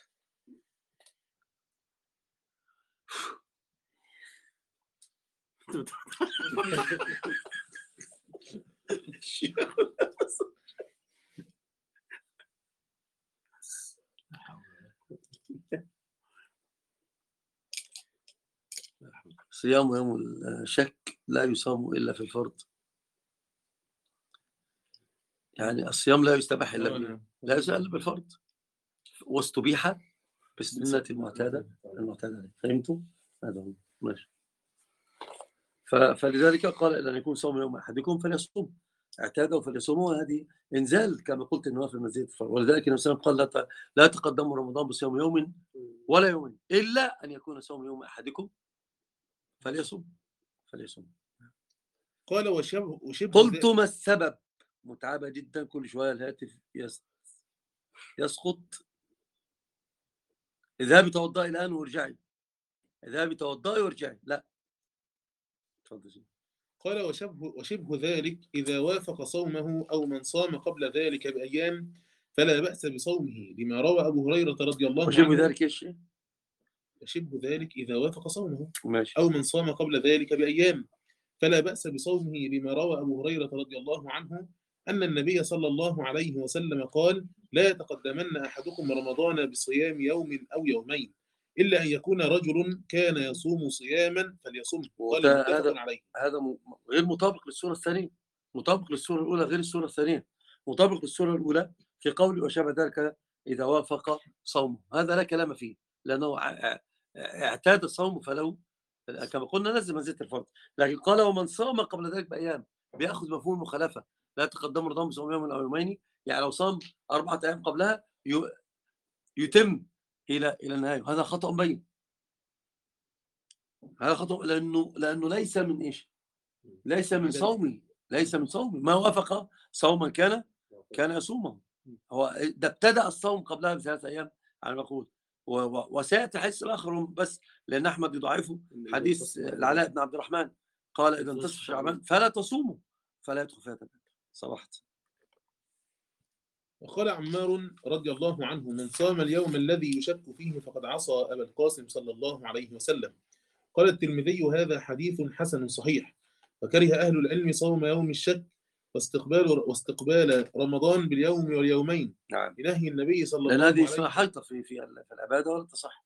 صيام يوم الشك لا يصام إلا في الفرض. يعني الصيام لا يستباح إلا به، لا يستباح إلا بالفرض، واستبيح بالسنة المعتادة المعتادة. فهمتوا؟ هذا هو. ماشي. فلذلك قال إن يكون صوم يوم أحدكم فليصوم، اعتاده فليصوموا. هذه إنزال كما قلت إنه في مزيد الفرض. ولذلك النبي صلى الله عليه وسلم قال لا تقدموا رمضان بصيام يوم ولا يومين إلا أن يكون صوم يوم أحدكم فليصوم فليصوم. قال وشبه وشبه قلت ما السبب؟ متعبة جدا، كل شوية الهاتف يسقط. اذهبي توضئي الآن وارجعي، اذهبي توضئي وارجعي. لا تفضلي. قال وشبه, وشبه ذلك إذا وافق صومه أو من صام قبل ذلك بأيام فلا بأس بصومه، لما روى أبو هريرة رضي الله وشبه عنه. ذلك ايش؟ وشبه ذلك إذا وافق صومه ماشي. أو من صام قبل ذلك بأيام فلا بأس بصومه، لما روى أبو هريرة رضي الله عنه أن النبي صلى الله عليه وسلم قال: لا يتقدمن أحدكم رمضان بصيام يوم أو يومين إلا أن يكون رجل كان يصوم صياما فليصمه. قال وده متفق هذا عليه. هذا م- غير مطابق للسورة الثانية، مطابق للسورة الأولى غير السورة الثانية، مطابق للسورة الأولى في قول وشابه ذلك إذا وافق صومه، هذا لا كلام فيه، لأنه ع- ع- اعتاد الصوم فلو كما قلنا لازم منزلة الفرض، لكن قال ومن صام قبل ذلك بأيام بيأخذ مفهوم المخالفة، لا تقدم رمضان بصوم يوم أو يومين، يعني لو صام أربعة أيام قبلها ي- يتم إلى إلى النهاية، هذا خطأ بين، هذا خطأ لأنه لأنه ليس من إيش؟ ليس من صومي، ليس من صومي، ما وافق صوما كان كان يصومه، هو ده ابتدأ الصوم قبلها بثلاثة أيام على ما أقول، و- و- وسيأتي الحديث الآخر بس لأن أحمد يضعفه، حديث العلاء بن عبد الرحمن قال إذا انتصف شعبان فلا تصوموا فلا يدخل فيها تبعا صبحت. وقال عمار رضي الله عنه: من صام اليوم الذي يشك فيه فقد عصى أبا القاسم صلى الله عليه وسلم. قال الترمذي: هذا حديث حسن صحيح. وكره أهل العلم صوم يوم الشك واستقبال واستقبال رمضان باليوم واليومين نعم، لنهي النبي صلى لأن الله هذه اسمها عليه حيطة في في في العبادة ولا تصح.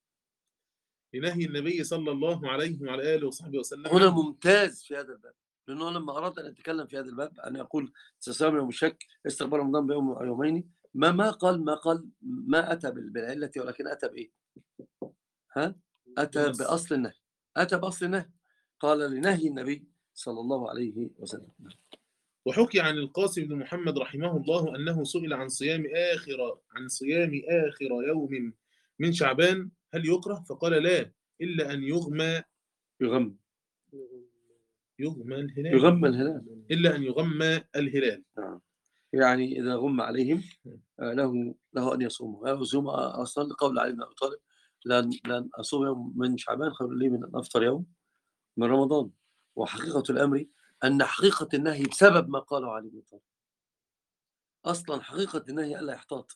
لنهي النبي صلى الله عليه وعلى آله وصحبه وسلم هنا عنه. ممتاز في هذا الباب، لأنه لما أردت أن أتكلم في هذا الباب أن أقول صيام يوم الشك استقبال رمضان بيوم أو يومين، ما ما قال ما قال ما أتى بالعلة، ولكن أتى بإيه؟ ها؟ أتى بالنص. بأصل النهي، أتى بأصل النهي، قال لنهي النبي صلى الله عليه وسلم. وحكي عن القاسم بن محمد رحمه الله أنه سئل عن صيام آخر عن صيام آخر يوم من شعبان هل يكره؟ فقال: لا، إلا أن يغمى يغم يغمى الهلال يغم الهلال، إلا أن يغمى الهلال. نعم. يعني إذا غم عليهم آه، له له أن يصوموا، له يصوم أصلا لقول علي بن أبي طالب لن لن أصوم يوم من شعبان خير لي من أن أفطر يوم من رمضان. وحقيقة الأمر أن حقيقة النهي بسبب ما قاله علي بن طالب، أصلا حقيقة النهي ألا يحتاط،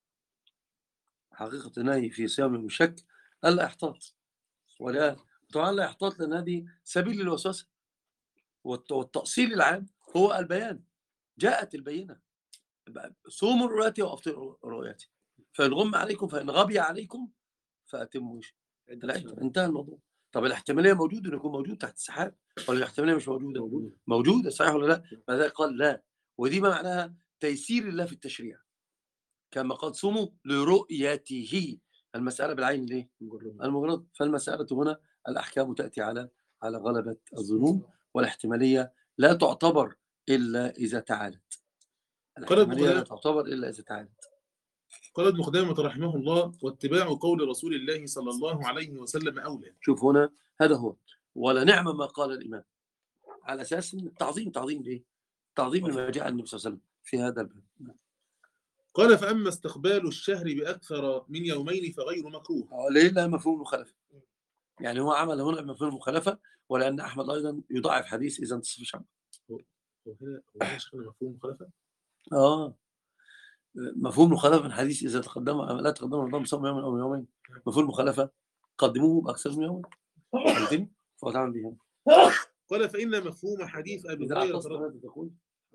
حقيقة النهي في صيام المشك ألا يحتاط، ولا طبعا لا يحتاط لأن هذه سبيل للوسوسة، والت- والتأصيل العام هو البيان، جاءت البينة صوموا رؤيتي وأفطروا رؤيتي، فإن غم عليكم فإن غبي عليكم فأتموا العدة، انتهى الموضوع. طب الاحتمالية موجودة إنه يكون موجود تحت السحاب، ولا الاحتمالية مش موجودة؟ موجودة. موجودة، صحيح ولا لا؟ ماذا قال لا، ودي ما معناها تيسير الله في التشريع، كما قال صوموا لرؤيته، المسألة بالعين ليه؟ المجرد، فالمسألة هنا الأحكام تأتي على على غلبة الظنون، والاحتمالية لا تعتبر إلا إذا تعالت، قال ابن الاحتمالية لا قدامة تعتبر إلا إذا تعالت. قال ابن قدامة رحمه الله: واتباع قول رسول الله صلى الله عليه وسلم أولى. شوف هنا هذا هو، ولا نعم ما قال الإمام، على أساس إن التعظيم تعظيم ليه؟ تعظيم لما جاء النبي صلى الله عليه وسلم في هذا الباب. قال: فأما استقبال الشهر بأكثر من يومين فغير مكروه. آه، ليه؟ لا مفهوم المخالفة، يعني هو عمل هنا مفهوم المخالفة، ولأن أحمد أيضا يضاعف حديث إذا انتصف شعب. وهنا وهنا شيخنا مفهوم مخالفة. آه مفهوم مخالفة من حديث إذا تقدم لا تقدم رمضان بصوم يوم أو يومين، مفهوم مخالفة قدموه بأكثر من يوم، فهمتني؟ فأتعامل بهم. قال: فإن مفهوم حديث أبي إذا هريرة أعطست رضي هذا تقول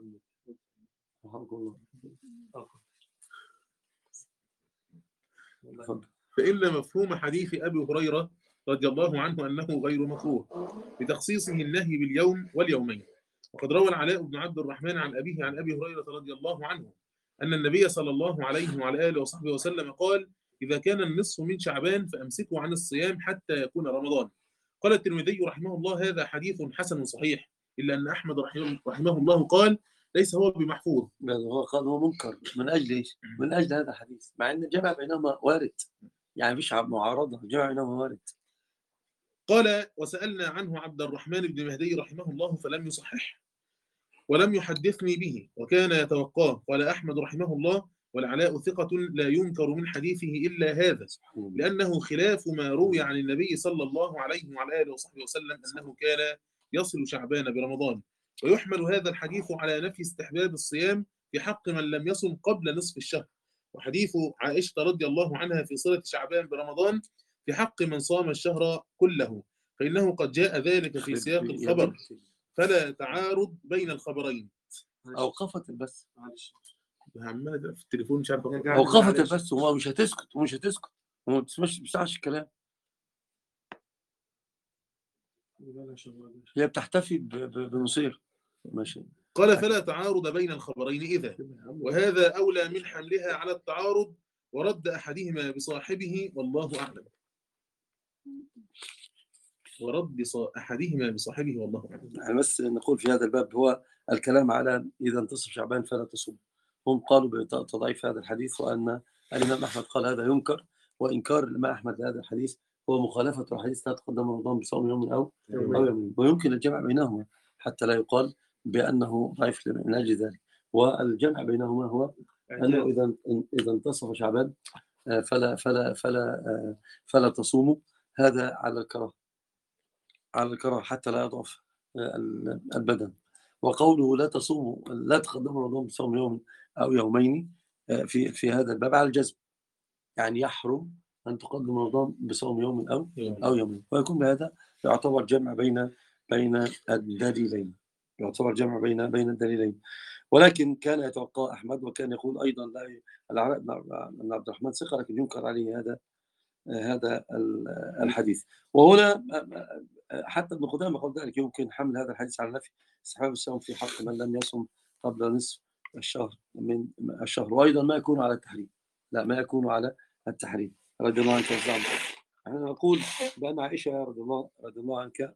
رحمك الله. تفضل. فإن مفهوم حديث أبي هريرة رضي الله عنه أنه غير مكروه بتخصيصه النهي باليوم واليومين. وقد روى العلاء بن عبد الرحمن عن أبيه عن أبي هريرة رضي الله عنه أن النبي صلى الله عليه وعلى آله وصحبه وسلم قال: إذا كان النصف من شعبان فأمسكوا عن الصيام حتى يكون رمضان. قال الترمذي رحمه الله: هذا حديث حسن صحيح، إلا أن أحمد رحمه, رحمه الله قال: ليس هو بمحفوظ. هو قال هو منكر من أجل إيش؟ من أجل هذا الحديث، مع أن الجمع بينهما وارد، يعني مفيش معارضة، الجمع بينهما وارد. قال: وسألنا عنه عبد الرحمن بن مهدي رحمه الله فلم يصحح ولم يحدثني به وكان يتوقاه. قال أحمد رحمه الله: والعلاء ثقة لا ينكر من حديثه إلا هذا، لأنه خلاف ما روي عن النبي صلى الله عليه وعلى آله وصحبه وسلم أنه كان يصل شعبان برمضان. ويحمل هذا الحديث على نفي استحباب الصيام في حق من لم يصم قبل نصف الشهر، وحديث عائشة رضي الله عنها في صلة شعبان برمضان في حق من صام الشهر كله، فإنه قد جاء ذلك في سياق الخبر، فلا تعارض بين الخبرين. أوقفت البث. معلش عمال أدق في التليفون مش عارف أقرأ. أوقفت البث وما مش هتسكت ومش هتسكت وما بتسمعش بتسمعش الكلام. هي بتحتفي ب- ب- بمصير. ماشي. قال فلا تعارض بين الخبرين إذا، وهذا أولى من حملها على التعارض ورد أحدهما بصاحبه والله أعلم. ورد صا- أحدهما بصاحبه والله أعلم. يعني بس نقول في هذا الباب هو الكلام على إذا انتصف شعبان فلا تصوم. هم قالوا بتضعيف هذا الحديث، وأن الإمام أحمد قال هذا ينكر، وإنكار الإمام أحمد لهذا الحديث هو مخالفة الحديث لا تقدم رمضان بصوم يوم أو أو يومين، ويمكن الجمع بينهما حتى لا يقال بأنه ضعيف من أجل ذلك. والجمع بينهما هو أنه إذا إذا انتصف شعبان آه، فلا فلا فلا آه، فلا تصوموا، هذا على الكراهة، على الكراهة حتى لا يضعف آه، البدن. وقوله لا تصوموا لا تقدموا رمضان بصوم يوم أو يومين آه، في في هذا الباب على الجزم، يعني يحرم أن تقدم رمضان بصوم يوم أو أو يومين، ويكون بهذا يعتبر جمع بين بين الدليلين، يعتبر جمع بين بين الدليلين. ولكن كان يتوقع أحمد، وكان يقول أيضا لا العلاء بن عبد الرحمن ثقة، لكن ينكر عليه هذا هذا الحديث. وهنا حتى ابن قدامة قال ذلك، يمكن حمل هذا الحديث على نفي استحباب الصيام في حق من لم يصم قبل نصف الشهر من الشهر، وأيضا ما يكون على التحريم، لا ما يكون على التحريم رضي الله عنك وارضى عنك. احنا نقول بأن عائشة رضي الله رضي الله عنك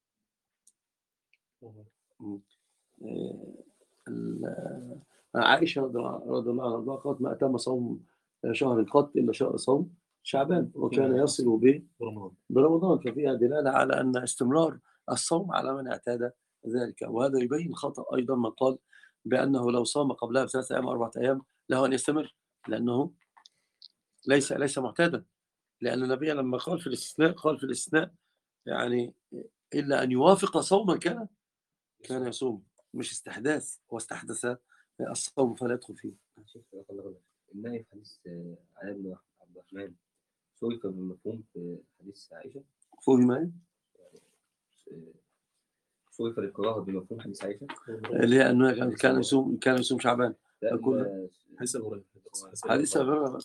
عائشة رضي الله عنها قالت ما أتم صوم شهر قط إلا شهر صوم شعبان، وكان يصل به برمضان، ففيها دلالة على أن استمرار الصوم على من اعتاد ذلك. وهذا يبين خطأ أيضا من قال بأنه لو صام قبلها بثلاثة أيام أربعة أيام له أن يستمر، لأنه ليس ليس معتادا، لأن النبي لما قال في الاستثناء قال في الاستثناء يعني إلا أن يوافق صوما كان كان يصوم، مش استحداث، هو استحدث الصوم فلا يدخل فيه. النهي في حديث علي بن عبد الرحمن صرف بالمفهوم في حديث عائشة، فهم ايه؟ صرف للكراهة بمفهوم حديث عائشة اللي هي أنه كان كان يصوم كان يصوم شعبان. لا حديث أبو هريرة. حديث أبو هريرة.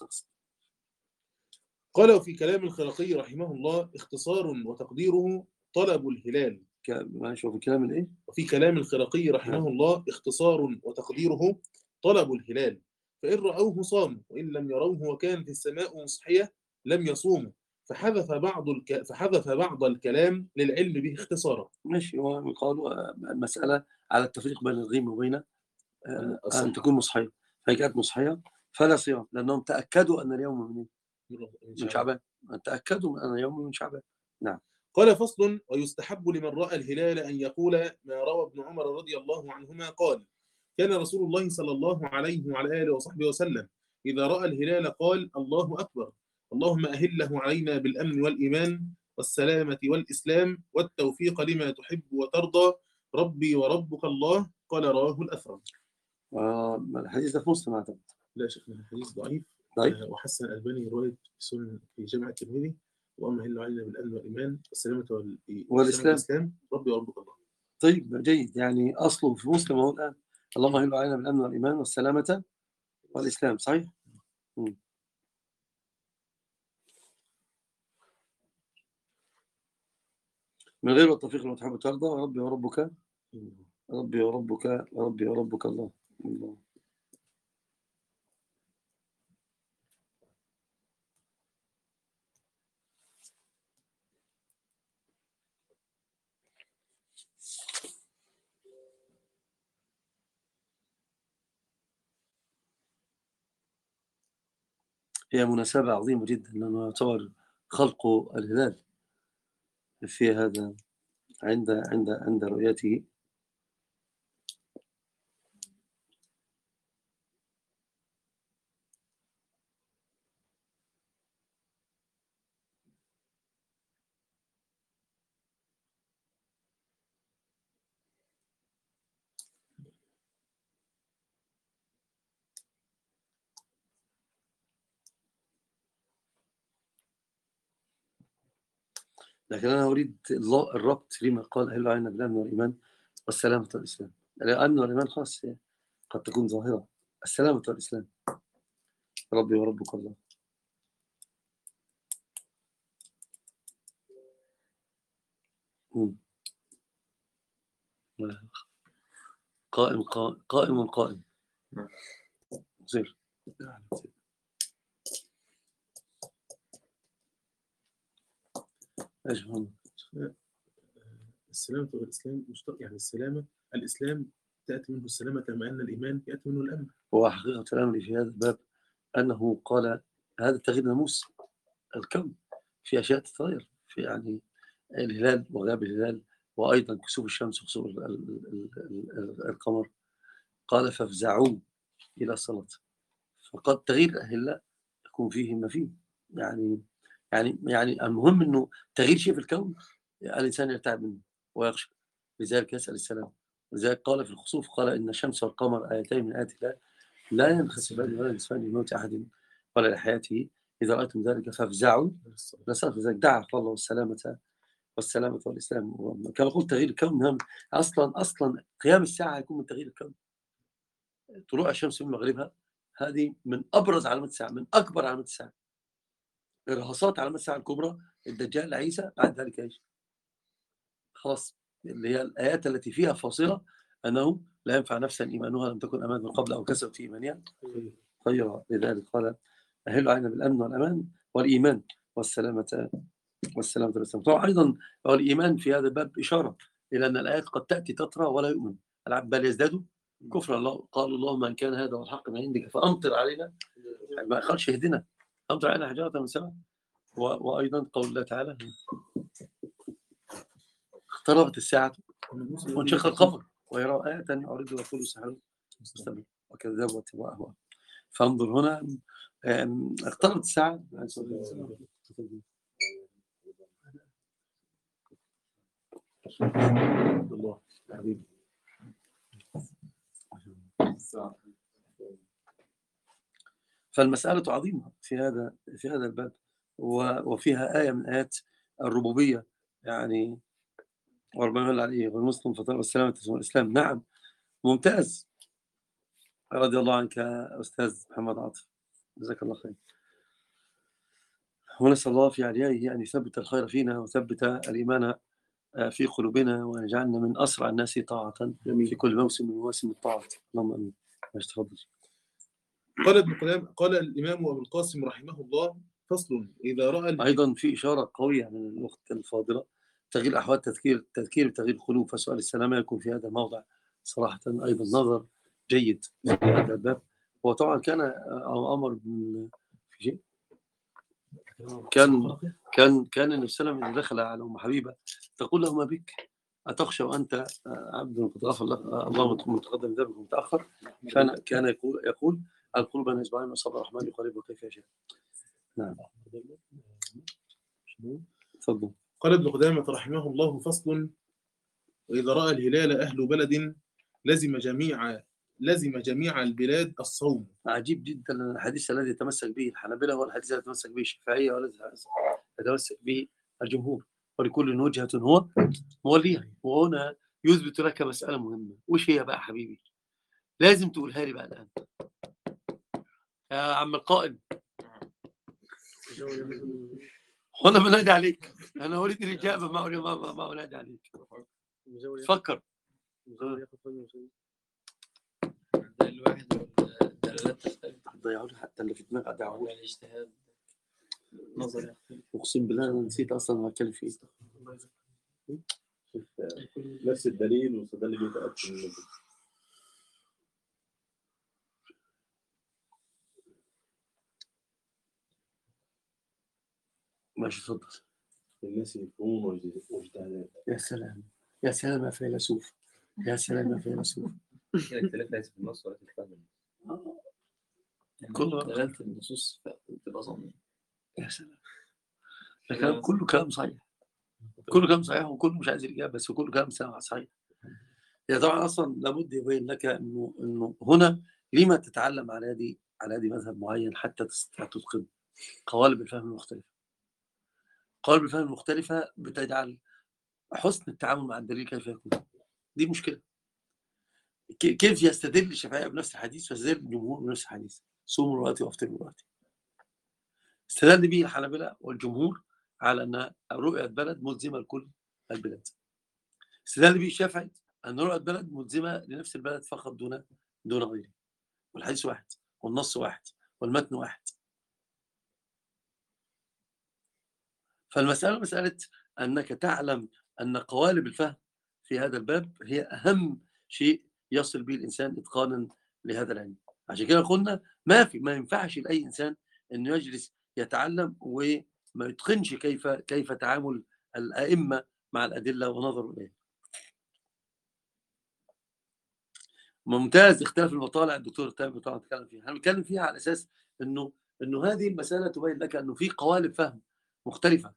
قال في كلام الخرقي رحمه الله اختصار وتقديره طلب الهلال. ماشي. وفي كلام الايه؟ وفي كلام الخرقي رحمه الله اختصار وتقديره طلب الهلال، فإن رأوه صاموا، وإن لم يروه وكانت السماء مصحية لم يصوموا، فحذف بعض الك... فحذف بعض الكلام للعلم به اختصارا. ماشي. وقالوا المسألة على التفريق بين الغيم وبين آه، أن تكون مصحية، فهي كانت مصحية فلا صيام، لأنهم تأكدوا أن اليوم من من شعبان، تأكدوا من أن اليوم من شعبان. نعم. قال فصل: ويستحب لمن رأى الهلال أن يقول ما روى ابن عمر رضي الله عنهما قال: كان رسول الله صلى الله عليه وعلى آله وصحبه وسلم إذا رأى الهلال قال: الله أكبر، اللهم أهله علينا بالأمن والإيمان والسلامة والإسلام والتوفيق لما تحب وترضى، ربي وربك الله. قال رواه الأثرم. آه الحديث ده في مسلم أعتقد. لا شيخنا الحديث ضعيف. طيب. آه وحسن الألباني رواية سنن في جامع الترمذي: اللهم أهله علينا بالأمن والإيمان والسلامة والإسلام. والإسلام ربي وربك الله. طيب جيد، يعني أصله في مسلم هو الآن اللهم أهله علينا بالأمن والإيمان والسلامة والإسلام. صحيح. م. من غير التوفيق لما تحب ترضى، ربي وربك ربي وربك ربي وربك الله. الله. هي مناسبة عظيمة جدا، لأنه يعتبر خلق الهلال في هذا عند عند عند رؤيته. لكن أنا أريد الله- الربط فيما قال أهل العلم بالأمن والإيمان والسلامة والإسلام. الأمن والإيمان خاص قد تكون ظاهرة، السلامة والإسلام ربي وربك الله. مم. قائم قائم قائم قائم زير. أجمل. السلامة والإسلام مشتق، يعني السلامة الإسلام تأتي منه السلامة كما أن الإيمان يأتي منه الأمن. هو حقيقة الأمر في هذا الباب أنه قال هذا تغيير ناموس الكون، في أشياء تتغير، في يعني الهلال وغياب الهلال، وأيضا كسوف الشمس وخسوف ال- ال- ال- ال- القمر. قال فافزعوا إلى الصلاة. فقد تغيير الأهلة يكون فيه ما فيه، يعني يعني يعني المهم أنه تغيير شيء في الكون الإنسان يرتعب منه ويخشى، لذلك يسأل السلام. لذلك قال في الخسوف قال إن الشمس والقمر آيتين من آيات الله لا ينخسفان ولا ينسفان لموت أحد ولا لحياته، إذا رأيتم ذلك فافزعوا. نسأل لذلك دعا الله السلامة والسلامة والإسلام. كما قلت تغيير الكون هم أصلا أصلا قيام الساعة يكون من تغيير الكون. طلوع الشمس من مغربها هذه من أبرز علامات الساعة، من أكبر علامات الساعة. إرهاصات علامات الساعة الكبرى الدجال عيسى، بعد ذلك إيش؟ خلاص، اللي هي الآيات التي فيها فاصلة أنه لا ينفع نفسا إيمانها لم تكن أمان من قبل أو كسبت في إيمانها خيرا. لذلك قال أهل علينا بالأمن والأمان والإيمان والسلامة والسلامة والسلامة. طبعا أيضا الإيمان في هذا الباب إشارة إلى أن الآيات قد تأتي تترى ولا يؤمن العبد بل يزدادوا كفرا. الله قالوا اللهم إن كان هذا هو الحق من عندك فأمطر علينا، ما قالش اهدنا، أمطر علينا حجارة من السماء. وأيضا قول الله تعالى اقتربت الساعة وانشق القمر ويروا آية يعرض ويقول سحر مستمر وكذاب واتباع أهواء. فانظر هنا اقتربت الساعة. الله حبيبي. فالمسألة عظيمة في هذا في هذا الباب، وفيها آية من آيات الربوبية، يعني وربنا يقول عليه والمسلم فطر والسلامة والإسلام. نعم ممتاز، رضي الله عنك أستاذ محمد عاطف، جزاك الله خير. ونسأل الله في عليائه أن يثبت الخير فينا وثبت الإيمان في قلوبنا وأن يجعلنا من أسرع الناس طاعة في كل موسم من مواسم الطاعة. اللهم آمين. تفضل. قال ابن قدامة قال الإمام أبو القاسم رحمه الله فصل إذا رأى أيضا في إشارة قوية من الوقت الفاضلة تغيير أحوال تذكير تذكير بتغيير القلوب، فسؤال السلامة يكون في هذا الموضع صراحة أيضا نظر جيد في هذا الباب. وطبعا كان أمر من في شيء كان كان كان النبي صلى الله عليه وسلم دخل على أم حبيبة تقول له ما بك أتخشى وأنت عبد قد غفر الله متقدم ذنبك متأخر. كان كان يقول يقول القلوب بين إصبعين من أصابع الرحمن يقلبها كيف يشاء. نعم تفضل. قال ابن قدامة رحمه الله فصل وإذا رأى الهلال أهل بلد لزم جميع لزم جميع البلاد الصوم. عجيب جدا الحديث الذي يتمسك به الحنابلة هو الحديث الذي يتمسك به الشافعية والذي يتمسك به الجمهور، ولكل وجهة هو موليها. وهنا يثبت لك مسألة مهمة، وش هي بقى حبيبي؟ لازم تقولها لي بقى الآن يا عم القائد. وانا بنادي عليك، انا اريد الاجابه ما اريد ما ما انادي عليك. فكر. الواحد والدلالات تختلف، ضيعوا لي حتى اللي في دماغي ضيعوا لي. الاجتهاد نظري. اقسم بالله انا نسيت اصلا ما اتكلم فيه. نفس الدليل واستدل بيه تأكد منه. ماشي تفضل. الناس يفهمون واجتهادات. يا سلام يا سلام يا فيلسوف، يا سلام يا فيلسوف. كده اختلاف ليس في النص ولا في الفهم. كل دلالة النصوص بتبقى ظنية. يا سلام، لكن كله كلام صحيح، كله كلام صحيح وكله مش عايز الإجابة، بس كله كلام صحيح. يعني طبعا أصلا لابد يبين لك إنه إنه هنا لما تتعلم على هذه على هذه مذهب معين حتى تستطيع تتقن قوالب الفهم المختلفة. قوالب الفهم المختلفة بتجعل حسن التعامل مع الدليل كيف يكون. دي مشكلة. ك- كيف يستدل الشافعية بنفس الحديث ويستدل الجمهور بنفس الحديث؟ صوموا الوقت وافطروا الوقت. استدل به الحنابلة والجمهور على أن رؤية بلد ملزمة لكل البلاد. استدل به الشافعي أن رؤية بلد ملزمة لنفس البلد فقط دون دون غيره. والحديث واحد والنص واحد والمتن واحد. فالمسألة مسألة أنك تعلم أن قوالب الفهم في هذا الباب هي أهم شيء يصل به الإنسان إتقانا لهذا العلم. عشان كده قلنا ما في ما ينفعش لأي إنسان أنه يجلس يتعلم وما يتقنش كيف كيف تعامل الأئمة مع الأدلة ونظروا إليها. ممتاز. اختلاف المطالع الدكتور تامر طبعا اتكلم فيها. هنتكلم فيها على أساس أنه أنه هذه المسألة تبين لك أنه في قوالب فهم مختلفة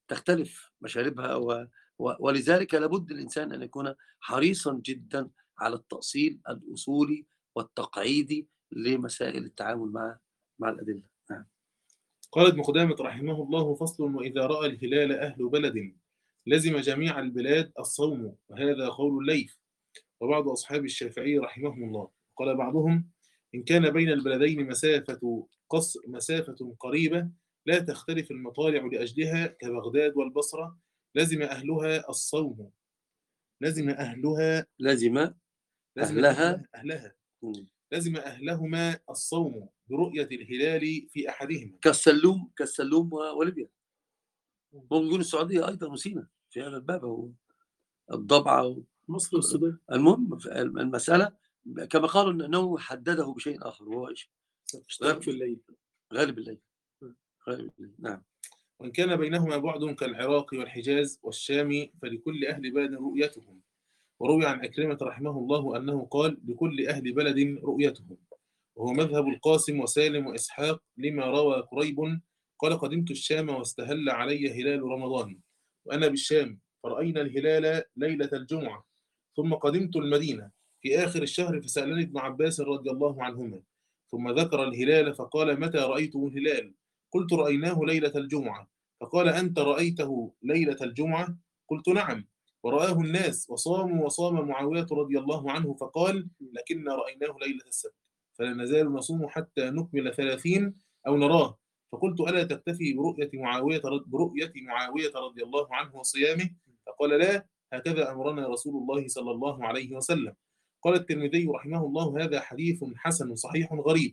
تختلف مشاربها و... و... ولذلك لابد الإنسان أن يكون حريصا جدا على التأصيل الأصولي والتقعيدي لمسائل التعامل مع مع الأدلة. نعم. قال ابن قدامة رحمه الله: فصل: وإذا رأى الهلال أهل بلد لزم جميع البلاد الصوم، وهذا قول الليث وبعض أصحاب الشافعي رحمهم الله. قال بعضهم: إن كان بين البلدين مسافة قصر مسافة قريبة لا تختلف المطالع لأجلها كبغداد والبصرة لزم أهلها الصوم. لزم أهلها لازم لزم أهلها أهلها, أهلها مم. لزم أهلهما الصوم برؤية الهلال في أحدهما. كالسلوم كالسلوم و- وليبيا. ممكن يكون السعودية أيضا وسيلة في هذا الباب، أو الضبعة و... مصر والسودان. المهم المسألة كما قالوا أنه حدده بشيء آخر وهو إيش؟ اشتراك في الليل. غالب الليل. غالب الليل. نعم. وإن كان بينهما بعد كالعراق والحجاز والشام فلكل أهل بلد رؤيتهم. وروي عن أكرمة رحمه الله أنه قال: لكل أهل بلد رؤيتهم. وهو مذهب القاسم وسالم وإسحاق، لما روى قريب قال: قدمت الشام واستهل علي هلال رمضان وأنا بالشام، فرأينا الهلال ليلة الجمعة. ثم قدمت المدينة في آخر الشهر فسألني ابن عباس رضي الله عنهما، ثم ذكر الهلال فقال: متى رأيتم الهلال؟ قلت: رأيناه ليلة الجمعة. فقال: أنت رأيته ليلة الجمعة؟ قلت: نعم. ورآه الناس وصاموا، وصام معاوية رضي الله عنه فقال: لكن رأيناه ليلة السبت، فلا نزال نصوم حتى نكمل ثلاثين أو نراه. فقلت: ألا تكتفي برؤية معاوية برؤية معاوية رضي الله عنه وصيامه؟ فقال: لا، هكذا أمرنا رسول الله صلى الله عليه وسلم. قال الترمذي رحمه الله: هذا حديث حسن صحيح غريب.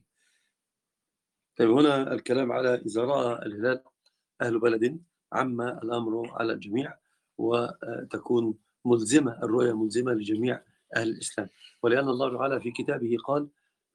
طيب هنا الكلام على إذا رأى الهلال أهل بلد عم الأمر على الجميع، وتكون ملزمة الرؤية ملزمة لجميع أهل الإسلام. ولأن الله تعالى في كتابه قال: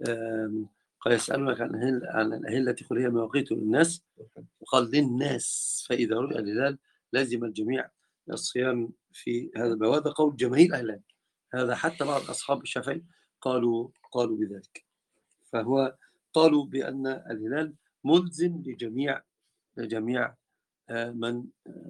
قال يسألونك عن الأهل عن الأهلة قل هي مواقيت للناس، وقال للناس فإذا رؤي الهلال لازم الجميع الصيام في هذا الباب. هذا قول جماهير أهل العلم. هذا حتى بعض أصحاب الشافعي قالوا قالوا بذلك. فهو قالوا بأن الهلال ملزم لجميع لجميع من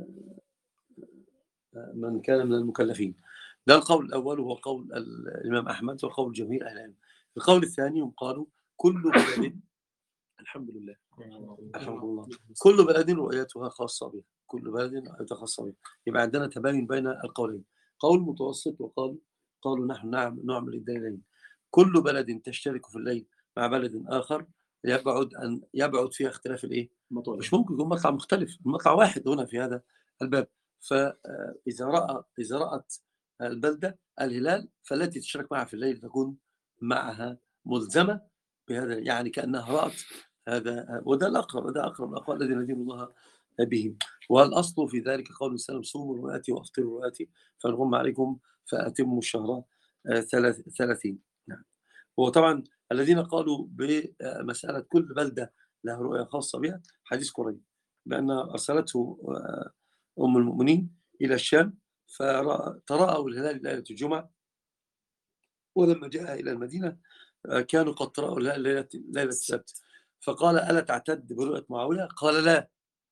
من كان من المكلفين. ده القول الأول وهو قول الإمام أحمد وقول جميع أهل العلم. القول الثاني هم قالوا كل بلد الحمد لله الحمد لله كل بلد رؤيتها خاصة بها. كل بلد رؤيتها خاصة بها. يبقى عندنا تباين بين القولين. قول متوسط وقال قالوا نحن نعم نعمل الدليلين. كل بلد تشترك في الليل مع بلد آخر يبعد أن يبعد فيها اختلاف الإيه؟ مش ممكن يكون مطلع مختلف، المطلع واحد هنا في هذا الباب. فإذا رأى إذا رأت البلدة الهلال فالتي تشترك معها في الليل تكون معها ملزمة بهذا، يعني كأنها رأت هذا. وده الأقرب، وده أقرب الأقوال الذين يدين الله بهم. والأصل في ذلك قول السلام: صوموا الرؤيات وأفطروا الرؤيات فإن غم عليكم فأتموا الشهر ثلاثين. نعم. وطبعا الذين قالوا بمسألة كل بلدة لها رؤية خاصة بها حديث قريب، بأن أرسلته أم المؤمنين إلى الشام فتراءوا الهلال ليلة الجمعة، ولما جاء إلى المدينة كانوا قد تراءوا ليلة ليلة السبت. فقال: ألا تعتد برؤية معاوية؟ قال: لا.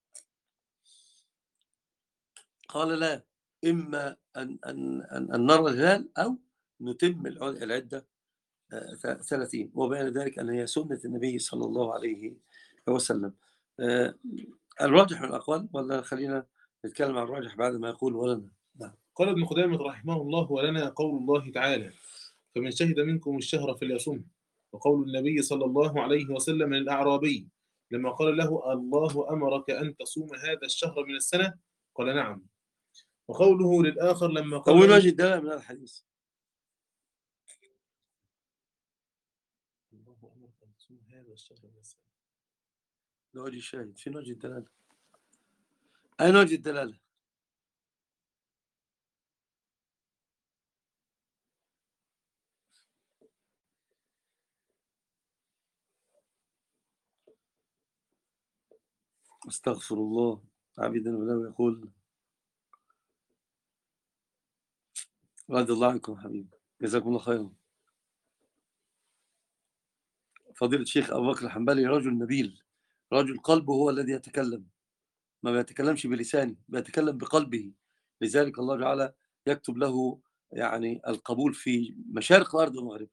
قال: لا، إما أن أن أن, أن نرى الهلال أو نتم العدة ثلاثين. وبين ذلك أن هي سنة النبي صلى الله عليه وسلم. الراجح من الأقوال، ولا خلينا نتكلم عن الراجح بعد ما يقول ولنا. قال ابن قدامة رحمه الله: ولنا قول الله تعالى: فمن شهد منكم الشهر فليصمه. وقول النبي صلى الله عليه وسلم للأعرابي لما قال له: الله أمرك أن تصوم هذا الشهر من السنة؟ قال: نعم. وقوله للآخر لما طب قال وين له: وجه الدلالة من هذا الحديث؟ الله أمرك أن تصوم هذا الشهر من السنة. ده وجه الشاهد. فين وجه الدلالة؟ أين وجه الدلالة؟ استغفر الله. عبيدا وله يقول: رضي الله عنكم حبيبي، جزاكم الله خيرا. فضيلة الشيخ أبو بكر الحنبلي رجل نبيل، رجل قلبه هو الذي يتكلم، ما بيتكلمش بلسانه، بيتكلم بقلبه. لذلك الله تعالى يكتب له يعني القبول في مشارق الأرض ومغربها.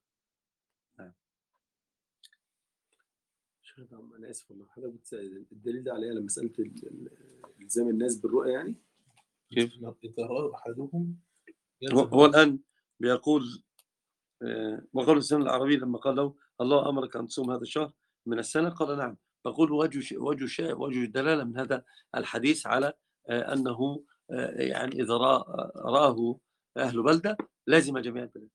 شهد عم، انا اسف والله، حضرتك بتس- الدليل ده عليها لما مساله ال- ال- الزام الناس بالرؤيه يعني. كيف؟ إذا رأى أحدهم هو, يلزم هو الآن بيقول آه، وقول السنة العربي لما قال له: الله أمرك أن تصوم هذا الشهر من السنة؟ قال: نعم. بقول وجه ش- وجه ش- وجه الدلالة من هذا الحديث على آه، أنه آه، يعني إذا رأى رآه أهل بلدة لازم جميع البلاد.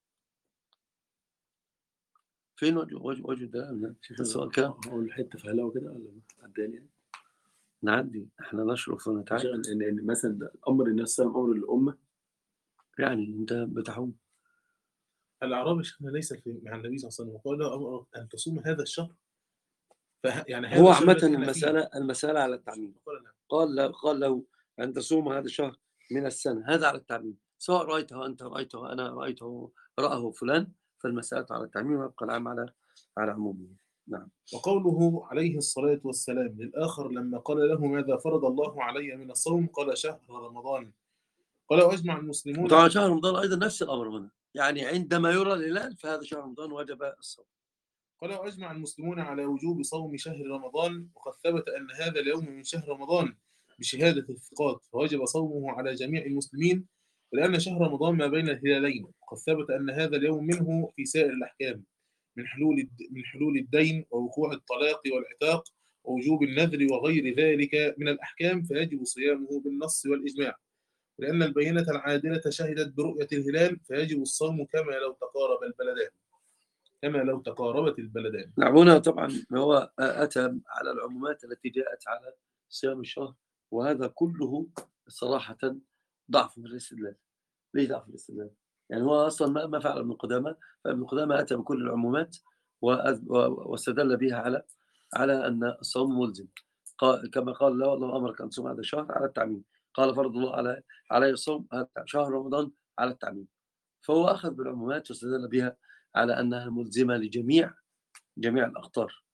فين وجه وجه وجه الدلالة من هذا السؤال كده؟ هقول حته في هلاوه كده ولا عداني يعني. نعدي، احنا نشرف ونتعب. عشان ان ان مثلا ده امر الناس صلى الله عليه وسلم، امر للامه. يعني انت بتحوم. الأعرابي شيخنا ليس في مع النبي صلى الله عليه وسلم، وقال له: أمرك أن تصوم هذا الشهر. فه... يعني هذا هو الشهر عامة الذي احنا فيه. المسألة المسألة على التعميم. قال: نعم. قال له قال له أن تصوم هذا الشهر من السنة، هذا على التعميم، سواء رأيته أنت رأيته أنا رأيته رآه فلان، فالمسألة على التعميم ويبقى العام على على عمومه. نعم. وقوله عليه الصلاة والسلام للآخر لما قال له: ماذا فرض الله علي من الصوم؟ قال: شهر رمضان. قال: وأجمع المسلمون. وطبعا شهر رمضان أيضا نفس الأمر هنا، يعني عندما يرى الهلال فهذا شهر رمضان وجب الصوم. قال: وأجمع المسلمون على وجوب صوم شهر رمضان، وقد ثبت أن هذا اليوم من شهر رمضان بشهادة الثقات، فوجب صومه على جميع المسلمين، ولأن شهر رمضان ما بين الهلالين، وقد ثبت أن هذا اليوم منه في سائر الأحكام من حلول الد- من حلول الدين ووقوع الطلاق والعتاق ووجوب النذر وغير ذلك من الأحكام، فيجب صيامه بالنص والإجماع. ولأن البينة العادلة شهدت برؤية الهلال، فيجب الصوم كما لو تقارب البلدان كما لو تقاربت البلدان. نعم. هنا طبعا هو أتى على العمومات التي جاءت على صيام الشهر، وهذا كله صراحة ضعف في الاستدلال. ليش ضعف في الاستدلال؟ يعني هو أصلا ما ما فعل ابن قدامة، فابن قدامة أتى بكل العمومات وأذ- و- واستدل بها على على أن الصوم ملزم. قال كما قال له: الله أمرك أن تصوم هذا الشهر على التعميم. قال: فرض الله على علي الصوم هذا شهر رمضان على التعميم. فهو أخذ بالعمومات واستدل بها على أنها ملزمة لجميع جميع الأخطار.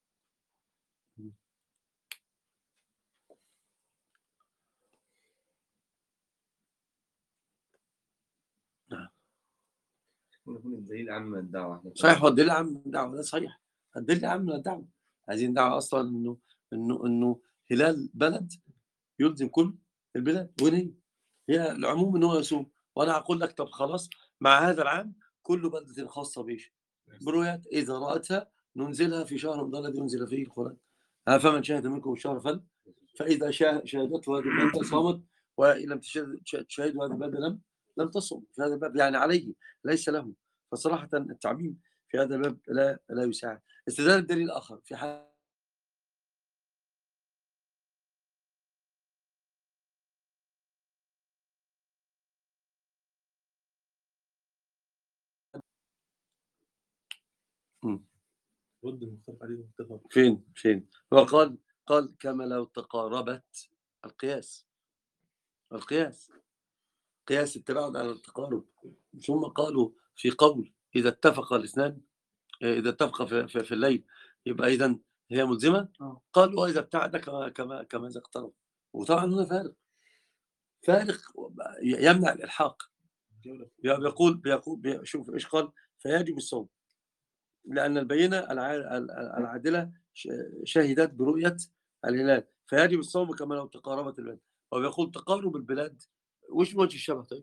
يكون الدليل العام من الدعوة. صحيح، هو الدليل العام من الدعوة ده صحيح. الدليل العام من الدعوة، عايزين دعوة أصلا إنه إنه إنه هلال بلد يلزم كل البلاد. وين هي؟ هي العموم إن هو يصوم. وأنا هقول لك طب خلاص، مع هذا العام كل بلدة خاصة بيش برؤية إذا رأتها ننزلها في شهر رمضان الذي ينزل فيه القرآن. ها فمن شاهد منكم الشهر فل فإذا شا- شاهدته هذه البلدة صامت، وإن لم تشاهد تشاهدوا هذه البلدة لم لم تصم في هذا الباب، يعني عليه ليس له. فصراحة التعميم في هذا الباب لا لا يساعد. استدلال الدليل الآخر في حال مم. رد المختلف عليه المتفق. فين فين وقال قال كما لو تقاربت القياس القياس قياس التباعد على التقارب. ثم قالوا في قول إذا اتفق الاثنان، إذا اتفق في, في, في الليل يبقى إذا هي ملزمة. قالوا وإذا ابتعد كما كما كما إذا اقترب. وطبعا هنا فارق فارق يمنع الإلحاق. بيقول بيقول شوف إيش قال: فيجب الصوم لأن البينة الع- العادلة ش- شهدت برؤية الهلال، فيجب الصوم كما لو تقاربت البلد. هو بيقول تقارب البلاد. وش وجه الشبه طيب؟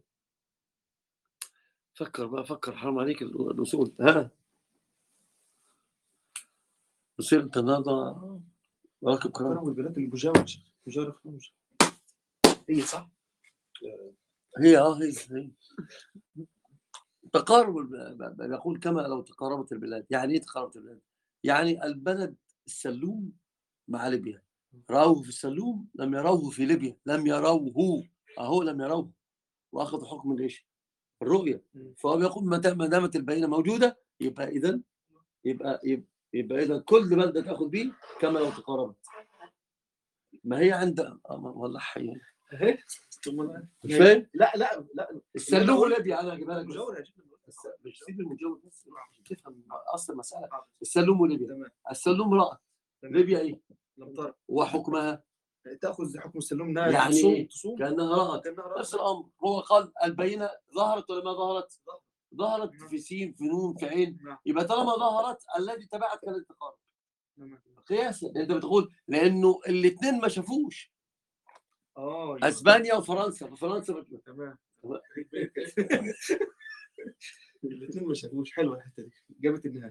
فكر بقى، فكر، حرام عليك الأصول. ها نصير أنت النهارده راكب قرار. كانوا البلاد اللي بجاوب بجاوب خمسة هي صح؟ هي اه هي هي تقارب الب- بيقول كما لو تقاربت البلاد. يعني ايه تقاربت البلاد؟ يعني البلد السلوم مع ليبيا رأوه في السلوم، لم يروه في ليبيا، لم يروه اهو لم يروه، واخذوا حكم الايش؟ الرؤيه. فهو بيقول متى ما دامت البينه موجوده يبقى اذا يبقى يبقى, يبقى اذا كل بلده تاخذ به كما لو تقاربت. ما هي عند آه، والله حي اهي مش فاهم؟ لا لا لا السلوم وليبيا انا اجيبها لك بس. مجاور يا شيخ. الس- مش سيب المجاور بس عشان تفهم اصل المساله. السلوم وليبيا، تمام السلوم امراه، تمام. ليبيا ايه؟ لم ترى وحكمها تاخذ حكم السلوم انها يعني تصوم إيه؟ تصوم كانها رأت. كانها رأت. نفس الامر. هو قال البينه ظهرت ولا ما ظهرت؟ ظهرت في سين في نون في عين. نعم. يبقى طالما ظهرت الذي تبعت كان التقارب نعم. قياسا. انت بتقول لانه الاثنين ما شافوش اه يبقى- اسبانيا وفرنسا. ففرنسا بت- تمام الاثنين ما شافوش. حلوه الحته دي، جابت النهايه.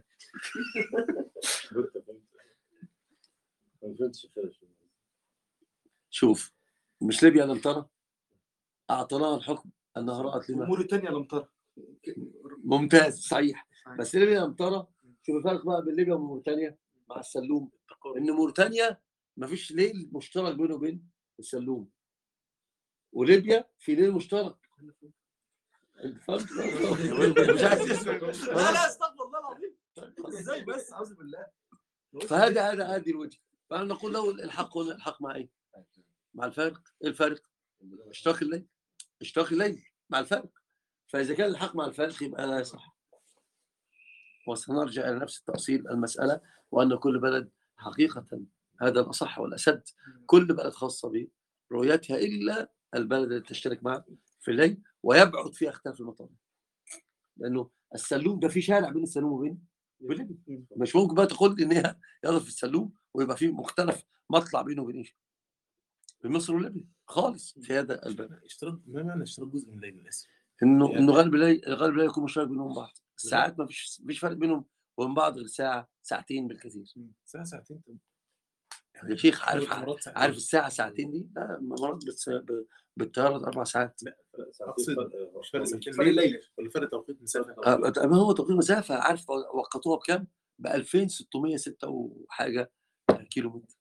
ما فهمتش خير. شوف، مش ليبيا لم ترى اعطيناها الحكم انها رأت لما. وموريتانيا لم ترى. ممتاز صحيح. بس ليبيا لم ترى. شوف الفرق بقى بين ليبيا وموريتانيا مع السلوم. ان موريتانيا ما فيش ليل مشترك بينه وبين السلوم، وليبيا في ليل مشترك. انت فهمت؟ مش عايز تسمع. لا لا استغفر الله العظيم. ازاي بس؟ اعوذ بالله. فهذا هذا هذه الوجه. فانا نقول له الحق هنا. الحق مع ايه؟ مع الفارق. ايه الفارق؟ اشتراك الليل. اشتراك الليل مع الفارق. فاذا كان الحق مع الفارق يبقى لا يصح. وسنرجع الى نفس التأصيل المساله، وان كل بلد حقيقه هذا الاصح والاسد. كل بلد خاصه برؤيتها الا البلد التي تشترك معه في الليل ويبعد فيها اختلاف المطار. لانه السلوم ده في شارع بين السلوم وبين وليبيا. مش ممكن بقى تقول ان هي يلا في السلوم ويبقى في مختلف مطلع بينه وبين ايش؟ بين مصر وليبيا خالص في هذا الباب. اشتراك ما معنى اشتراك جزء من الليل الاسود؟ انه يعني- انه غالب الليل غالب الليل يكون مشترك بينهم بعض. الساعات ما فيش فيش فرق بينهم وبين بعض غير ساعه ساعتين بالكثير. ساعة ساعتين طب. يا شيخ عارف الإمارات ساعتين. عارف الساعه ساعتين دي؟ لا مرات بس ب- بالطياره اربع ساعات. اقصد مش فرق ساعتين فرق الليل. ولا فرق توقيت مسافه؟ أه، ما هو توقيت مسافه. عارف وقتوها بكام؟ ب ألفين وستمية وستة وحاجه كيلو متر.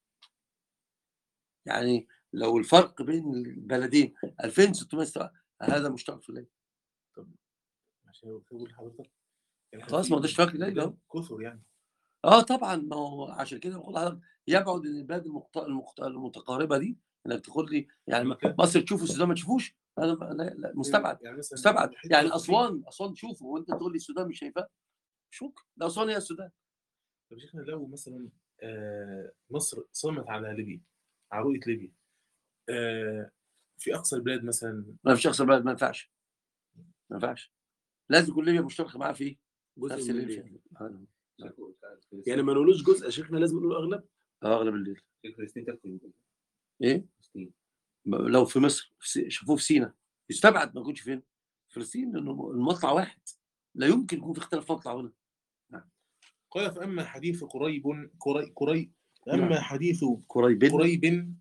يعني لو الفرق بين البلدين ألفين وستمية وستة هذا مشترك في الليل. عشان بقول لحضرتك يعني خلاص ما هو ده اشتراك الليل اهو. كثر يعني. اه طبعا. ما هو عشان كده بقول لحضرتك يبعد ان البلاد المقت... المقت... المتقاربه دي انك تقول لي يعني مكان. مصر تشوفه السودان ما تشوفوش. هذا لا لا مستبعد. يعني مثلا مستبعد. حتة يعني في- اسوان اسوان تشوفه وانت تقول لي السودان مش شايفاه. مش ممكن. ده اسوان هي السودان. طب شيخنا لو مثلا آه، مصر صمت على ليبيا على رؤيه ليبيا آه، في اقصى البلاد مثلا ما فيش اقصى بلد. ما ينفعش. ما ينفعش. لازم يكون ليبيا مشتركه معاه في جزء نفس من الليل. الليل. هذا يعني ما نقولوش جزء يا شيخنا، لازم نقول اغلب. اغلب الليل. فلسطين تكفي. ايه فلسطين. لو في مصر في سي- شافوه في سيناء يستبعد ما يكونش فين فلسطين لانه المطلع واحد. لا يمكن يكون في اختلاف مطلع هنا. قال فاما حديث قريب قري قري اما نعم. حديث قريب قريب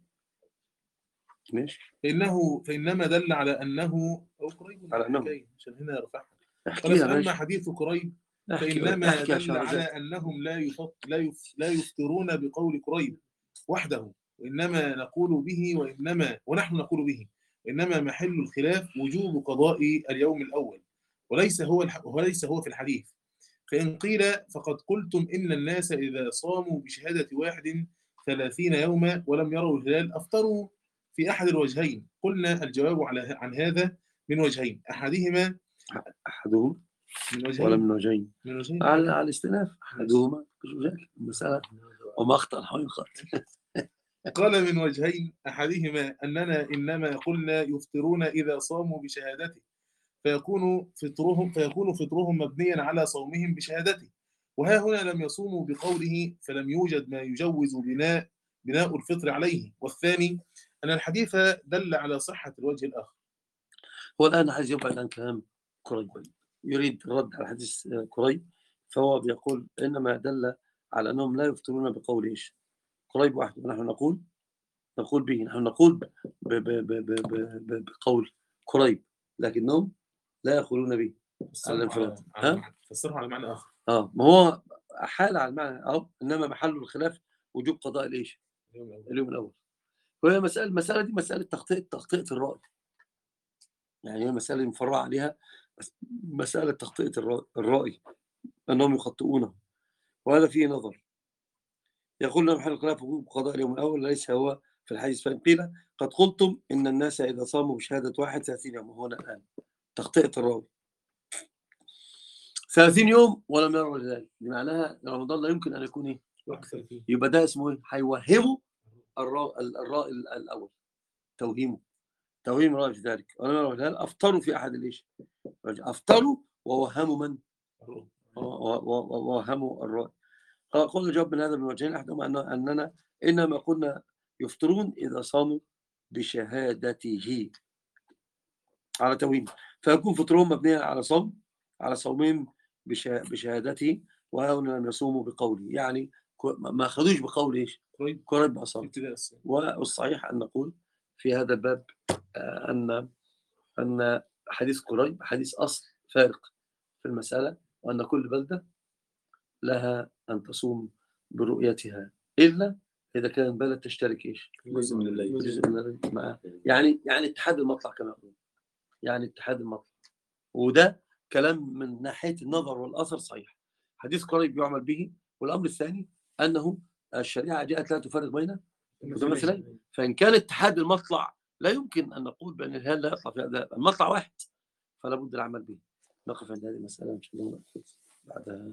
ماشي. فانه فانما دل على انه او قريب على أنه. حكاية، عشان هنا رفعها. احكي قال يا فاما باشا. حديث قريب احكي فانما احكي يا دل على شهرزاد. انهم لا يفط لا يف لا يفطرون بقول قريب وحده، وانما نقول به وانما ونحن نقول به، انما محل الخلاف وجوب قضاء اليوم الاول، وليس هو الح... وليس هو في الحديث. فان قيل فقد قلتم ان الناس اذا صاموا بشهاده واحد ثلاثين يوما ولم يروا الهلال افطروا في احد الوجهين. قلنا الجواب على عن هذا من وجهين، احدهما احدهما من ولا وجهين من وجهين من وجهين على على الاستئناف. احدهما مش مشاكل المساله وما اخطا الحوين خط. قال من وجهين، احدهما اننا انما قلنا يفطرون اذا صاموا بشهادته فيكون فطرهم فيكون فطرهم مبنيا على صومهم بشهادته، وها هنا لم يصوموا بقوله فلم يوجد ما يجوز بناء بناء الفطر عليه. والثاني أن الحديث دل على صحة الوجه الآخر. هو الآن عايز يبعد عن كلام قريب، يريد الرد على حديث قريب، فهو بيقول إنما دل على أنهم لا يفطرون بقول إيش؟ قريب واحد، ونحن نقول نقول به، نحن نقول ب ب ب ب ب ب بقول قريب، لكنهم لا يقولون به على الانفراد. ها؟ فسرها على معنى آخر. اه ما هو حال على المعنى أو إنما محل الخلاف وجوب قضاء الإيش؟ اليوم الأول. وهي مسألة المسألة دي مسألة تخطئة تخطئة الرأي. يعني هي مسألة مفرعة عليها مسألة تخطئة الرأي أنهم يخطئونه، وهذا فيه نظر. يقول لهم محل الخلاف وجوب قضاء اليوم الأول ليس هو في الحديث، فإن قيل قد قلتم إن الناس إذا صاموا بشهادة واحد ثلاثين يوم، هنا الآن تخطئة الراوي ثلاثين يوم ولم يروا الهلال، بمعناها رمضان لا يمكن أن يكون إيه؟ يبقى ده اسمه إيه؟ هيوهموا الرأي الأول، توهيمه توهيم رأي في ذلك ولم يروا الهلال، أفطروا في أحد الإيش؟ أفطروا ووهموا من؟ ووهموا الرأي. قلنا جواب من هذا من وجهين، أحدهما أننا إنما قلنا يفطرون إذا صاموا بشهادته على توهيم، فيكون فطرهم مبنيا على صوم على صومهم بشهادته، وهؤلاء لم يصوموا بقوله، يعني ما أخذوش بقول إيش؟ قريب بأصام. والصحيح أن نقول في هذا الباب أن أن حديث قريب حديث أصل فارق في المسألة، وأن كل بلدة لها أن تصوم برؤيتها إلا إذا كان البلد تشترك إيش؟ جزء من الليل. جزء من الليل معاه. يعني يعني اتحاد المطلع كما يقول، يعني اتحاد المطلع، وده كلام من ناحية النظر والأثر صحيح. حديث قريب يعمل به. والأمر الثاني أنه الشريعة جاءت لا تفرق بين المثلين، فإن كان اتحاد المطلع لا يمكن أن نقول بأن الهلال لا يطلع في هذا المطلع واحد، فلا بد العمل به. نقف عند هذه المسألة إن شاء الله بعدها.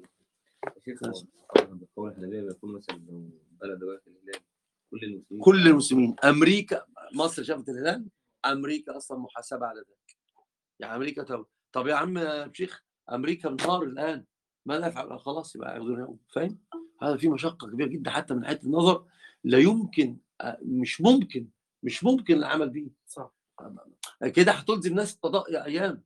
قول الحنابلة بيقول مثلا لو بلد وقت الهلال كل المسلمين كل المسلمين أمريكا مصر شافت الهلال، أمريكا أصلا محاسبة على ذلك. يعني أمريكا طب, طب يا عم يا شيخ أمريكا النار الآن ماذا يفعل؟ خلاص يبقى ياخذون يوم. فاهم؟ هذا في مشقة كبيرة جدا حتى من ناحية النظر، لا يمكن مش ممكن مش ممكن العمل به. صح كده هتلزم ناس قضاء يا أيام.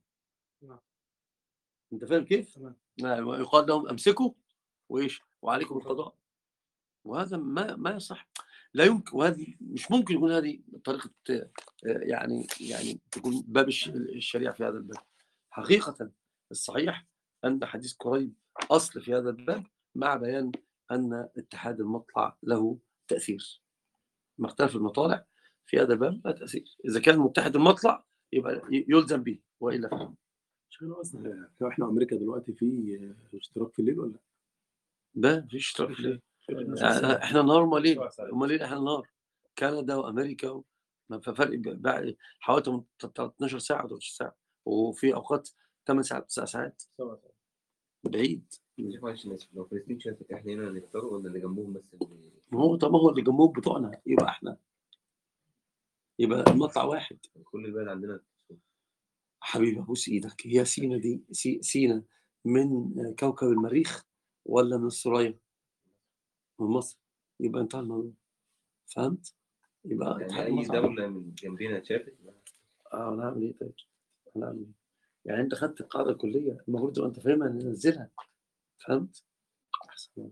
أنت فاهم كيف؟ يقال لهم أمسكوا وإيش وعليكم القضاء، وهذا ما ما يصح، لا يمكن. وهذه مش ممكن يكون هذه طريقة يعني يعني تكون باب الشريعة في هذا الباب. حقيقة الصحيح أن حديث قريب أصل في هذا الباب، مع بيان أن اتحاد المطلع له تأثير. مختلف المطالع في هذا الباب لا تأثير، إذا كان متحد المطلع يبقى يلزم به وإلا فهم. شنو أصلا احنا أمريكا دلوقتي في اشتراك في الليل ولا؟ ده في اشتراك في الليل. احنا نهار امال ايه؟ امال ايه احنا نهار؟ كندا وامريكا ففرق بعد حوالي اثناشر ساعه و ثلاثة عشر ساعه، وفي اوقات ثمان ساعات تسع ساعات بعيد. لو فلسطين شافت احنا هنا نختار ولا اللي جنبهم بس اللي ما هو طب هو اللي جنبهم بتوعنا يبقى احنا يبقى المطلع واحد. كل البلد عندنا حبيبي ابوس ايدك، هي سينا دي سي سينا من كوكب المريخ ولا من السرايا؟ من مصر. يبقى انتهى الموضوع. فهمت؟ يبقى يعني اي دوله من جنبنا اتشافت. اه نعمل ايه طيب؟ نعمل ايه؟ يعني انت خدت القاعده الكليه المفروض انت فاهمها ننزلها. فهمت؟ احسن.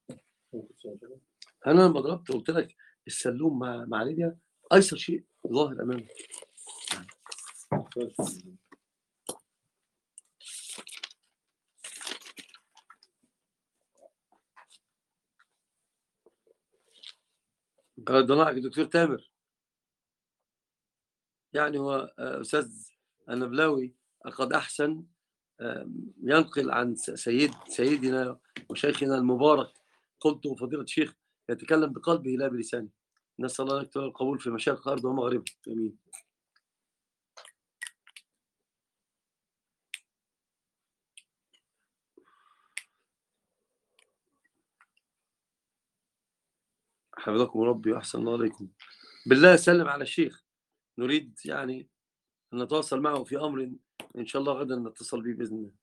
انا لما ضربت قلت لك السلوم مع مع ليبيا ايسر شيء ظاهر امامك. ضناعك الدكتور تامر، يعني هو استاذ النبلاوي قد احسن ينقل عن سيد سيدنا وشيخنا المبارك. قلت فضيلة الشيخ يتكلم بقلبه لا بلسانه. نسأل الله لك القبول في مشارق الأرض ومغربها. آمين. حفظكم ربي وأحسن الله عليكم. بالله سلم على الشيخ، نريد يعني أن نتواصل معه في أمر إن شاء الله غدا نتصل به بإذن الله.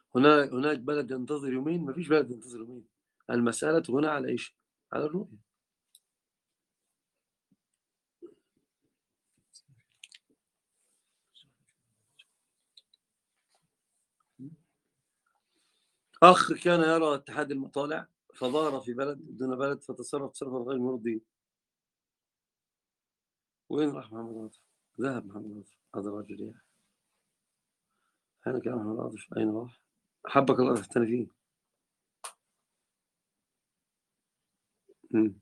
هناك هناك بلد ينتظر يومين؟ ما فيش بلد ينتظر يومين. المسألة هنا على إيش؟ على الرؤية. أخ كان يرى اتحاد المطالع فظهر في بلد دون بلد فتصرف تصرفا غير مرضي. وين راح محمد عاطف؟ ذهب محمد عاطف هذا الرجل يعني. أنا كلام محمد عاطف أين راح؟ حبك الله تحتني فيه. مم.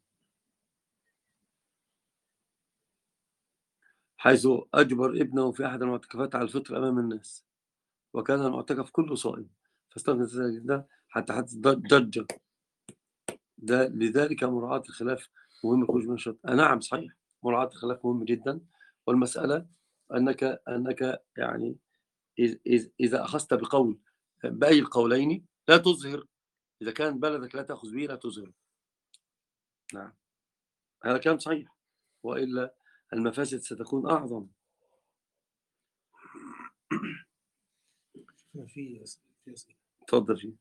حيث أجبر ابنه في أحد المعتكفات على الفطر أمام الناس، وكان المعتكف كله صائم، فاستخدم ذلك ده حتى حدث ضجة. ده لذلك مراعاة الخلاف مهم يخرج من الشرط. نعم صحيح، مراعاة الخلاف مهم جدا، والمسألة أنك أنك يعني إذ- إذا أخذت بقول بأي القولين لا تظهر. إذا كان بلدك لا تأخذ به لا تظهر. نعم هذا كلام صحيح، وإلا المفاسد ستكون أعظم. في في أسئلة. تفضل فيه.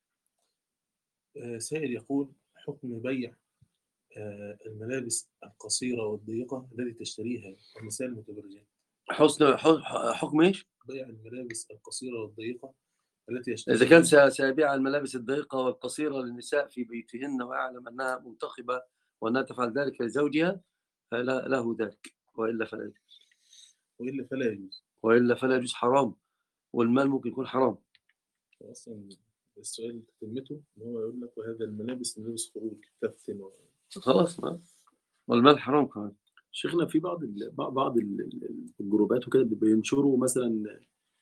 آه، سائل يقول: حكم بيع آه، الملابس القصيرة والضيقة التي تشتريها النساء المتبرجات. حسن حكم إيش؟ بيع الملابس القصيرة والضيقة التي إذا يشتريها كان س- سيبيع الملابس الضيقة والقصيرة للنساء في بيتهن ويعلم أنها منتخبة وأنها تفعل ذلك لزوجها فلا له ذلك، وإلا فلا يجوز. وإلا فلا يجوز. وإلا فلا يجوز، حرام، والمال ممكن يكون حرام. أصلا السؤال تتمته إن هو يقول لك: وهذا الملابس ملابس خروج تفتن و... خلاص ما. والمال حرام كمان. شيخنا في بعض ال... بعض ال- ال- الجروبات وكده بينشروا مثلا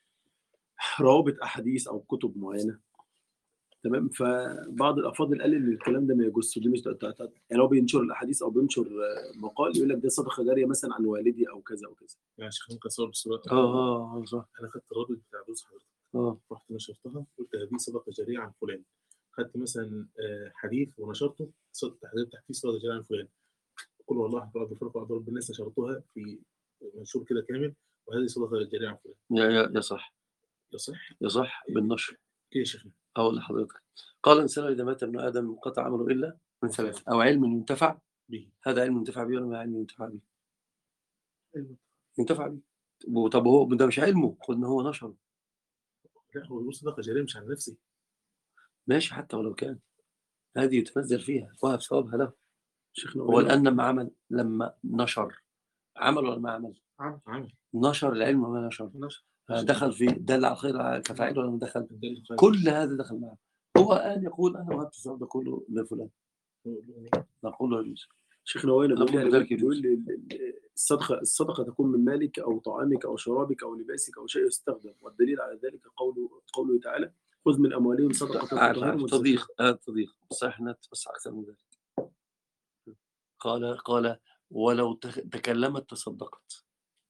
روابط احاديث او كتب معينه، تمام؟ فبعض الافاضل قال ان الكلام ده ما يجوزش، دي مش ت- ت- يعني هو بينشر الاحاديث او بينشر آه، مقال يقول لك ده صدقه جاريه مثلا عن والدي او كذا او كذا. يعني شيخ ممكن أصور بصورة. اه اه اه صح. أنا خدت الرابط بتاع جوز حضرتك، اه رحت نشرتها، قلت هذه صدقة جارية عن فلان. خدت مثلا آه، حديث ونشرته، صدق تحديد تحديث صدقة جارية عن فلان. قل والله أكبر بفرق أكبر بالناس، نشرتها في منشور كده كامل، وهذه صدقة جارية عن فلان. يا يا يا صح يصح؟ يصح بالنشر. إيه يا شيخنا؟ أقول لحضرتك، قال الإنسان إذا مات ابن آدم انقطع عمله إلا من ثلاث: أو علم ينتفع به. هذا علم ينتفع به ولا ما علم ينتفع به؟ أيوه. ينتفع به. طب هو ده مش علمه، قلنا هو نشره. لا، هو بيقول صدقة جارية مش عن نفسي. ماشي حتى ولو كان، هذه يتنزل فيها وهب ثوابها له. شيخنا هو الآن لما عمل، لما نشر، عمل ولا ما عمل؟ عمل عمل نشر العلم ولا نشر؟ نشر. دخل في دل على الخير كفاعل ولا ما دخل؟ ده اللي خالد. كل هذا دخل معه. هو الآن يقول أنا وهبت الثواب ده كله لفلان، نقول له يجوز. شيخنا هو هنا بيقول أقول يعني ذلك بيقول يجوز. ال- ال- الصدقه الصدقه تكون من مالك او طعامك او شرابك او لباسك او شيء يستخدم، والدليل على ذلك قوله قوله تعالى: خذ من اموالهم صدقه عارف تطهرهم عارف وتزكيهم. تضييق، هذا تضييق، صحيح إنها تتوسع أكثر من ذلك. قال قال ولو تخ- تكلمت تصدقت.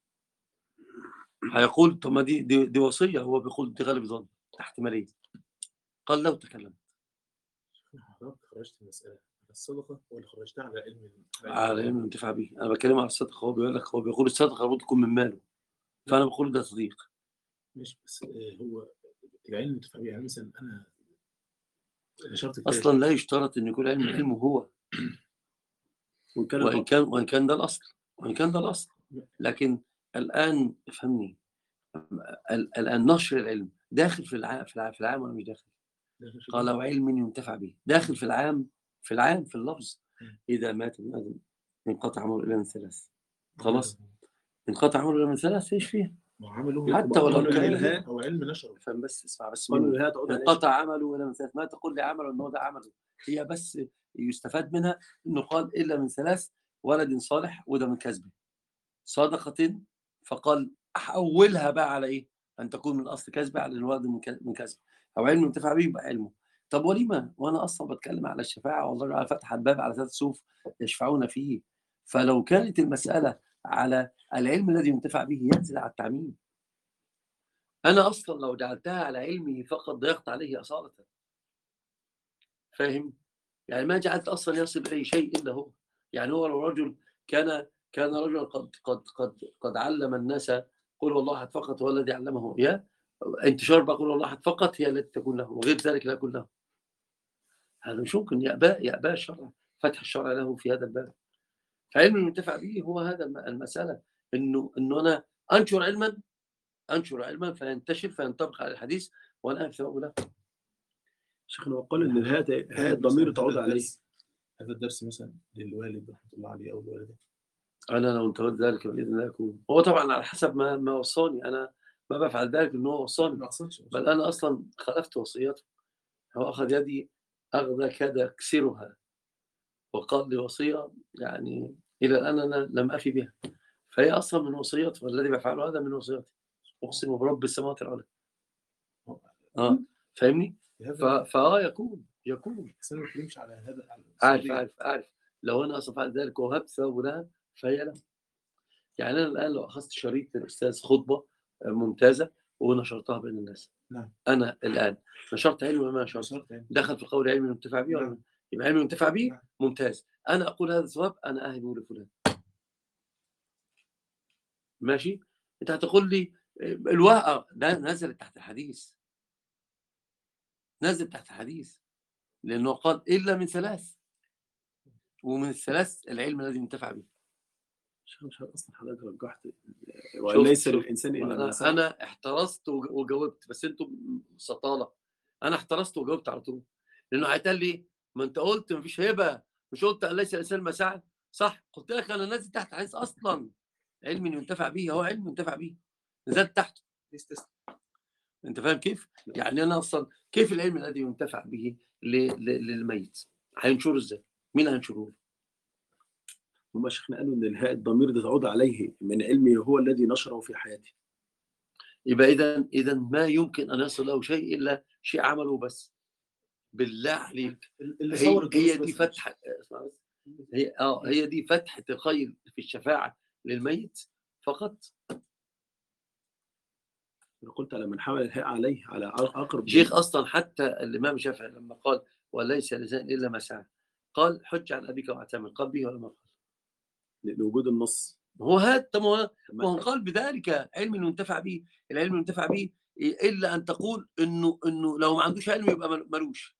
هيقول طب ما دي دي, دي وصية، هو بيقول دي غالب ظن احتمالية. قال لو تكلمت. حضرتك خرجت المسألة على الصدقة ولا خرجتها على علم؟ على علم ينتفع به. أنا بتكلم على الصدقة، هو بيقول لك، هو بيقول الصدقة المفروض تكون من ماله، فأنا بقول ده تضييق. مش بس آه، هو العلم ينتفع به. يعني مثلا أنا نشرت كتاب. أصلا لا يشترط أن يكون علم علمه هو، وان كان وإن كان وإن كان ده الأصل، وإن كان ده الأصل. لكن الآن افهمني، ال- الآن نشر العلم داخل في العام في العام, في العام ولا مش داخل؟ قال لو علم ينتفع به داخل في العام، في العام في اللفظ. إذا مات ابن آدم انقطع عمره إلا من ثلاث. خلاص انقطع عمره إلا من ثلاث، ايش فيه؟ وعمله حتى ولو قالوا كان الإلهاء أو علم نشره. فهم بس، اسمع بس قالوا مني. الإلهاء تعود على انقطع عمله ولا من ثلاث، ما تقول لي عمله ان هو ده عمله، هي بس يستفاد منها انه قال الا من ثلاث: ولد صالح، وده من كسبه، صدقة، فقال احولها بقى على ايه؟ ان تكون من اصل كسبه على الولد من ك- من كسبه، او علم ينتفع به يبقى علمه. طب ولما وانا اصلا بتكلم على الشفاعه، والله على فتح الباب على ثلاث سوف يشفعون فيه. فلو كانت المساله على العلم الذي ينتفع به ينزل على التعميم. أنا أصلا لو جعلتها على علمه فقط ضيقت عليه أصالة. فاهم؟ يعني ما جعلت أصلا يصل إليه شيء إلا هو. يعني هو لو رجل كان كان رجلا قد قد قد قد علم الناس قل والله أحد فقط هو الذي علمه إياه، انتشار بقول الله أحد فقط هي التي تكون له، وغير ذلك لا يكون له. هذا مش ممكن، يأبى يأبى الشرع فتح الشرع له في هذا الباب. فعلم المنتفع به هو هذا المسألة، إنه إنه أنا أنشر علما أنشر علما فينتشر فينطبق على الحديث وأنا أثاب له. شيخنا وقال ان الهاء هاء الضمير تعود عليه. هذا الدرس مثلا للوالد رحمه الله عليه او الوالده. أنا لو انتهيت ذلك بإذن الله يكون. هو طبعا على حسب ما ما وصاني، أنا ما بفعل ذلك إنه هو وصاني، ما اقصدش بل أنا أصلا خالفت وصيته. هو أخذ يدي أخذ كاد أكسرها وقال لي وصية يعني إلى الآن أنا لم أفي بها، فهي أصلا من وصيته، والذي بفعله هذا من وصيته، أقسم برب السماوات والأرض. آه فاهمني؟ فآه يكون يكون بس انا ما بتكلمش على هذا على عارف عارف عارف لو أنا أصلا فعل ذلك وهبت ثواب لها فهي له. يعني أنا الآن لو أخذت شريط الأستاذ خطبة ممتازة ونشرتها بين الناس، نعم. أنا الآن نشرت علم وما نشرت، دخل في قول علم ينتفع به ولا نعم. يبقى علم ينتفع به نعم. ممتاز. أنا أقول هذا الثواب أنا أهبه لفلان، ماشي. أنت هتقول لي الواقع ده نزل تحت الحديث، نزل تحت الحديث لأنه قال إلا من ثلاث، ومن الثلاث العلم الذي ينتفع به. مش مش اصلا حضرتك رجحت وليس شوف للانسان الا ما أنا, سعى. أنا احترست وجاوبت، بس أنتم سطالة. أنا احترست وجاوبت على طول، لأنه هيتقال لي ما أنت قلت مفيش هبة، مش قلت ليس الإنسان ما سعى؟ صح، قلت لك أنا نازل تحت الحديث أصلا، علم ينتفع به هو علم ينتفع به، نزلت تحته. أنت فاهم كيف؟ يعني أنا أصلا كيف العلم الذي ينتفع به للميت هينشره إزاي؟ مين هينشره؟ هم شيخنا قالوا ان الهاء الضمير ده تعود عليه من علمه هو الذي نشره في حياته. يبقى إذا إذا ما يمكن أن يصل له شيء إلا شيء عمله بس. بالله عليك، هي, هي دي فتحة هي اه هي دي فتحة الخير في الشفاعة للميت فقط. انا قلت على من حمل الهاء عليه على اقرب شيخ اصلا حتى الامام الشافعي لما قال وليس لسان الا ما سعى، قال حج عن ابيك واعتمر، قال به ولا ما قال؟ لوجود النص. هو هذا ما هو قال بذلك علم ينتفع به، العلم ينتفع به الا ان تقول انه انه لو ما عندوش علم يبقى ملوش.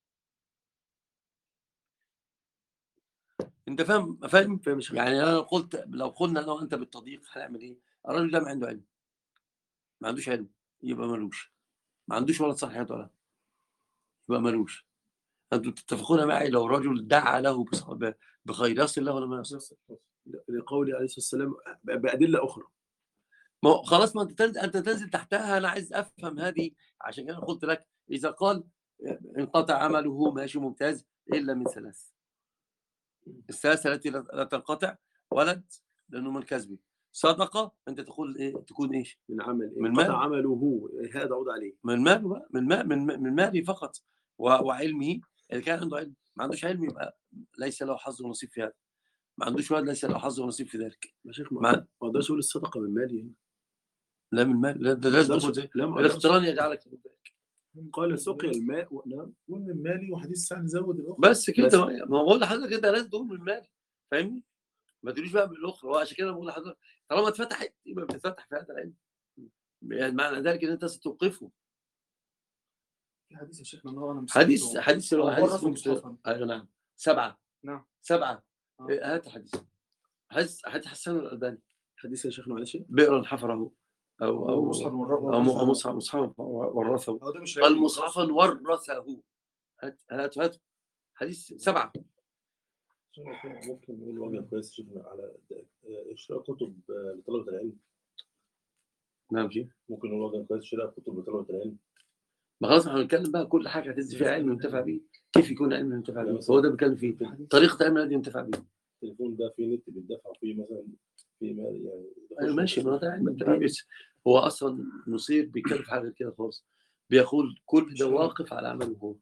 انت فاهم فاهم فاهم يعني انا قلت لو قلنا انا وانت بالتضييق هنعمل ايه؟ الراجل ده ما عنده علم، ما عندوش علم يبقى ملوش، ما عندوش ولد صالحات ولا يبقى ملوش. انتم تتفقون معي لو رجل دعا له بخير يصل له ولا ما يصل؟ لقوله عليه الصلاه والسلام بادله اخرى. ما خلاص، ما انت تنزل انت تنزل تحتها. انا عايز افهم هذه، عشان كده قلت لك اذا قال انقطع عمله ماشي ممتاز الا من ثلاث، الثلاثه التي لا تنقطع: ولد لانه من كسبه، صدقه انت تقول ايه تكون ايش؟ من عمل من انقطع مال، عمله هذا تعود عليه من مال من مال من من ماله فقط وعلمه. اذا كان عنده علم، ما عندوش علم يبقى ليس له حظ ونصيب في هذا، ما عندوش ولد ليس له حظ ونصيب في ذلك. يا شيخ ما اقدرش اقول الصدقه من مالي. لا من مال، لا ده لازم تقول زي الاقتران يجعلك ذلك. قال سقي الماء ونعم من مالي، وحديث سعد زود الاخرى بس كده. ما بقول لحضرتك كده لازم تقول من مالي، فاهمني؟ ما تقوليش بقى بالاخرى. وعشان كده بقول لحضرتك طالما اتفتحت يبقى بتتفتح في هذا العلم، يعني معنى ذلك ان انت ستوقفه. في حديث يا شيخنا الله انا حديث حديث هو حديث مصطفى. ايوه نعم سبعه نعم سبعه آه. هات حديث حديث حديث حسن الألباني، حديث يا شيخنا معلش بئرا حفره او او مصحف او مصحف مصحف ورثه، هو ده مش قال مصحفا ورثه. هات هات هات حديث سبعه. ممكن نقول وجه كويس شفنا على اشراء كتب لطلبه العلم. نعم جي ممكن نقول وجه كويس شراء كتب لطلبه العلم. ما خلاص احنا بنتكلم بقى كل حاجه هتنزل فيها علم ينتفع به، كيف يكون علم ينتفع به؟ هو ده بيتكلم فيه طريقه العلم الذي ينتفع به. التليفون ده فيه نت بيدفع فيه مثلا في مال يعني. ايوه ماشي، ما ده علم ينتفع به. هو اصلا مصير بيتكلم في حاجه كده خالص، بيقول كل ده واقف على عمله هو.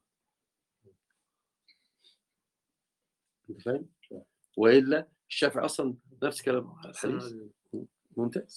انت فاهم؟ والا الشافعي اصلا نفس كلام الحديث ممتاز.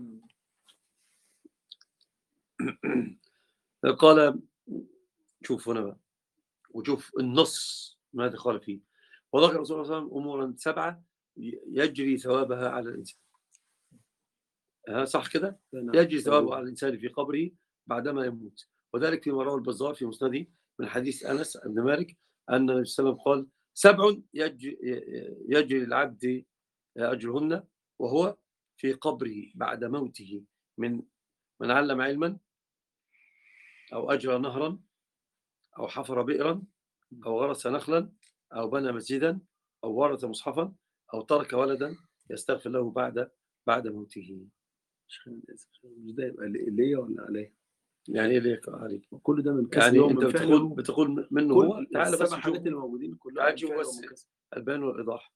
قال شوف هنا بقى وشوف النص ماذا قال فيه. وذكر رسول الله صلى الله عليه وسلم امورا سبعه يجري ثوابها على الانسان. ها صح كده؟ يجري ثوابه على الانسان في قبره بعدما يموت. وذلك فيما رواه البزار في مسنده من حديث أنس بن مالك أن النبي صلى الله عليه وسلم قال: سبع يجري, يجري العبد أجرهن وهو في قبره بعد موته، من من علم علما، أو أجرى نهرا، أو حفر بئرا، أو غرس نخلا، أو بنى مسجدا، أو ورث مصحفا، أو ترك ولدا يستغفر له بعد بعد موته. مش ده يبقى ليا ولا عليا؟ يعني ايه ليك عليك؟ كل ده من كسب يعني يوم انت من بتقول فعله. بتقول منه كل هو. تعال بس السبع شوف، حاجات اللي موجودين كلهم تعال من شوف فعل بس ومن كسب. البيان والإيضاح.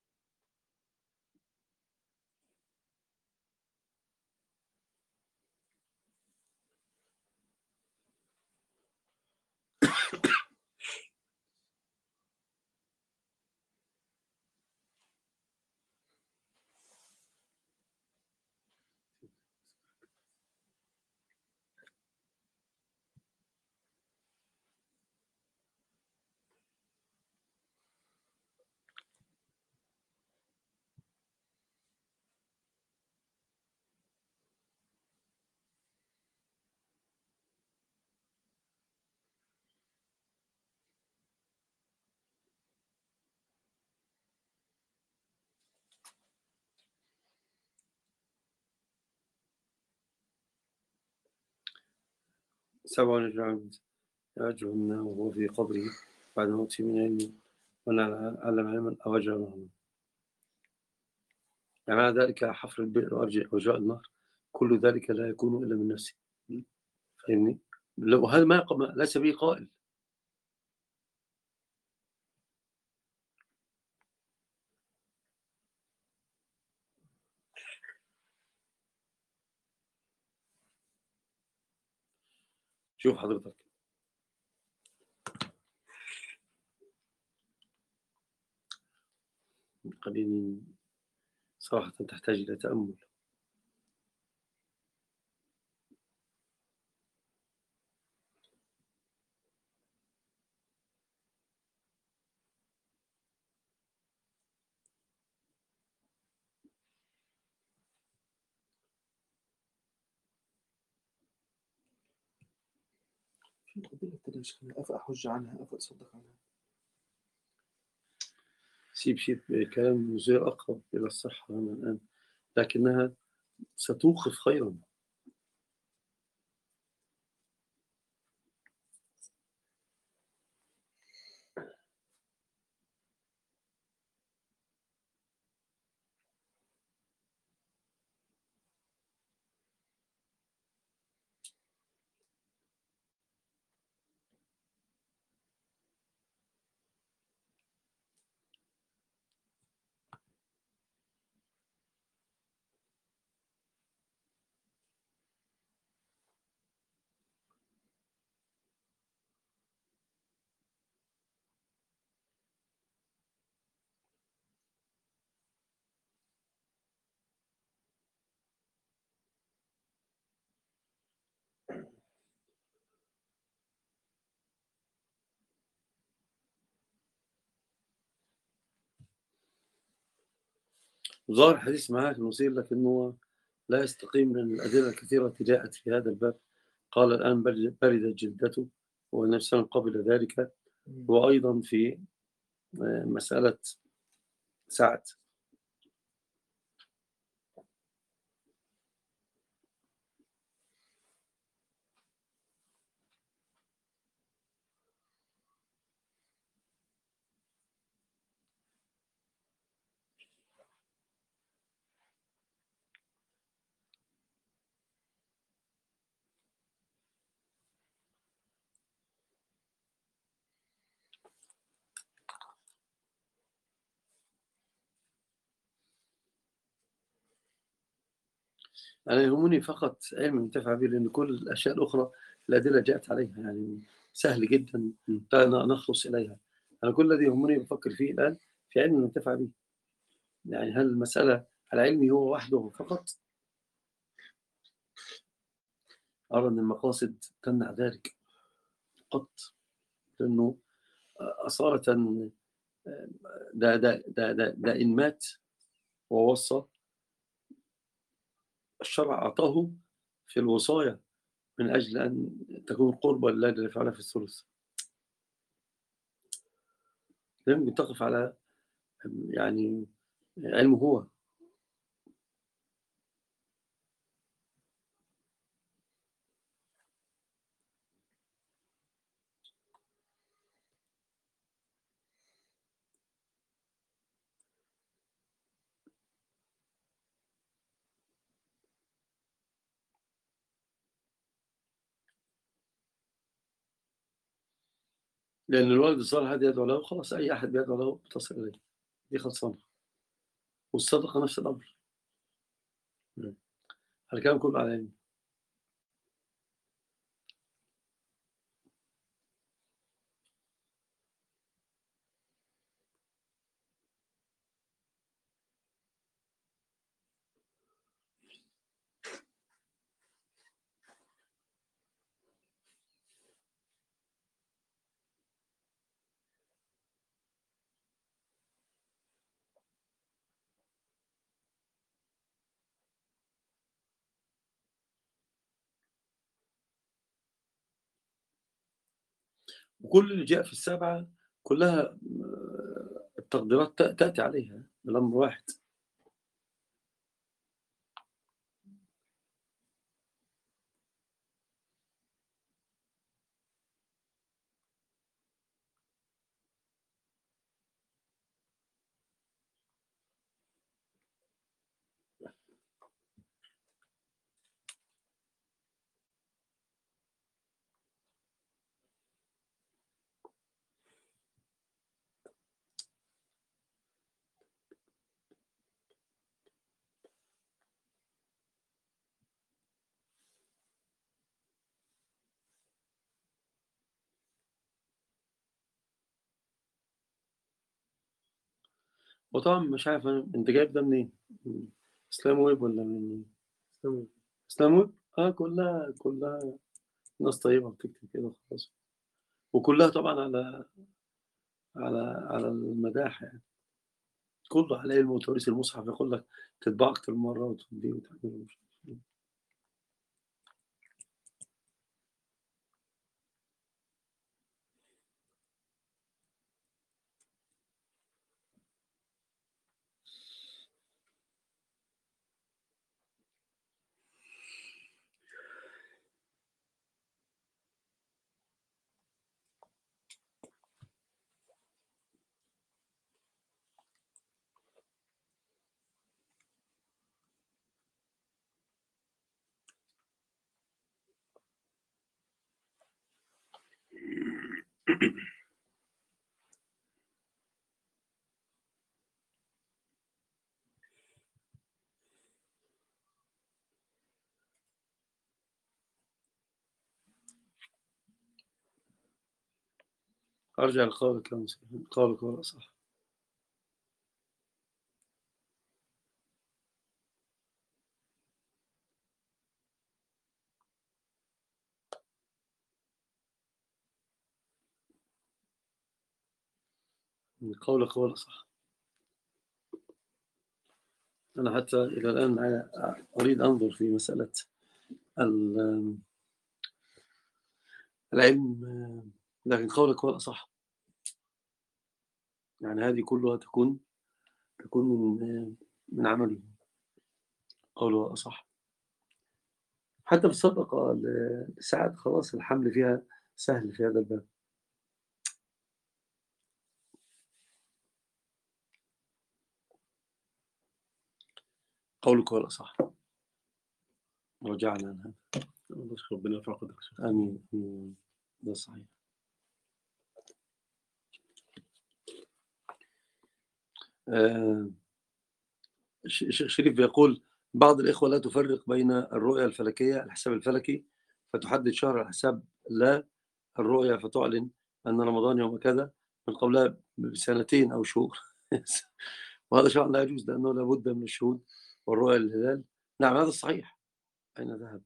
سبع يجرهن وهو في قبره بعد موته، من علم من علم علما أو أجرى نهرا. يعني معنى ذلك حفر البئر وإرجاء النهر، كل ذلك لا يكون إلا من نفسه. فاهمني؟ وهذا ما ليس به قائل. شوف حضرتك، قليل صراحة تحتاج إلى تأمل. في قضية التدريس أفا أحج عنها أفا أصدق عنها. سيب سيب كلام زير أقرب إلى الصحة من الآن، لكنها ستوقف خيرا. ظاهر الحديث معاك المثير، لكنه لا يستقيم من الأدلة الكثيرة التي جاءت في هذا الباب. قال الآن بردت جلدته، والنبي صلى الله عليه وسلم قبل ذلك. وأيضا في مسألة سعد، أنا يهمني فقط علم ينتفع به، لأن كل الأشياء الأخرى الأدلة جاءت عليها، يعني سهل جدا نخلص إليها. أنا كل الذي يهمني بفكر فيه الآن في علم ينتفع به. يعني هل المسألة العلمي هو وحده فقط؟ أرى أن المقاصد تمنع ذلك قط، لأنه أصالة ده, ده, ده, ده, ده إن مات ووصى، الشرع أعطاه في الوصايا من أجل أن تكون قربة لله جل وعلا في الثلث. يمكن تقف على يعني علم هو. لأن الولد الصالح هذا يدعو له، خلاص أي أحد بيدعو له بتصل إليه، دي خلصانة. والصدقة نفس الأمر. الكلام كله على علم. وكل اللي جاء في السبعة كلها التقديرات تأتي عليها بالأمر واحد. وطبعا مش عارف أنت جايب ده منين؟ إسلام ويب ولا من إسلام ويب؟ آه كلها كلها ناس طيبة بتكتب كده خلاص. وكلها طبعا على على على المداح يعني. كله على علم وتوريث المصحف، يقول لك تتباع أكتر من مرة وتديه وتعمله. أرجع لقولك يا مسلم، قولك هو صح. قولك هو صح. أنا حتى إلى الآن أريد أنظر في مسألة العلم، لكن قولك هو الأصح. يعني هذه كلها تكون تكون من من عمله. قوله أصح. حتى في الصدقة ساعات خلاص الحمل فيها سهل في هذا الباب. قولك هو الأصح. رجعنا عنها. ربنا يرفع قدرك. آمين. ده صحيح. آه الشيخ شريف بيقول بعض الإخوة لا تفرق بين الرؤية الفلكية الحساب الفلكي فتحدد شهر الحساب، لا الرؤية فتعلن أن رمضان يوم كذا من قبلها بسنتين أو شهور. وهذا شرع لا يجوز لأنه لابد من الشهود والرؤية للهلال. نعم هذا الصحيح. أين ذهب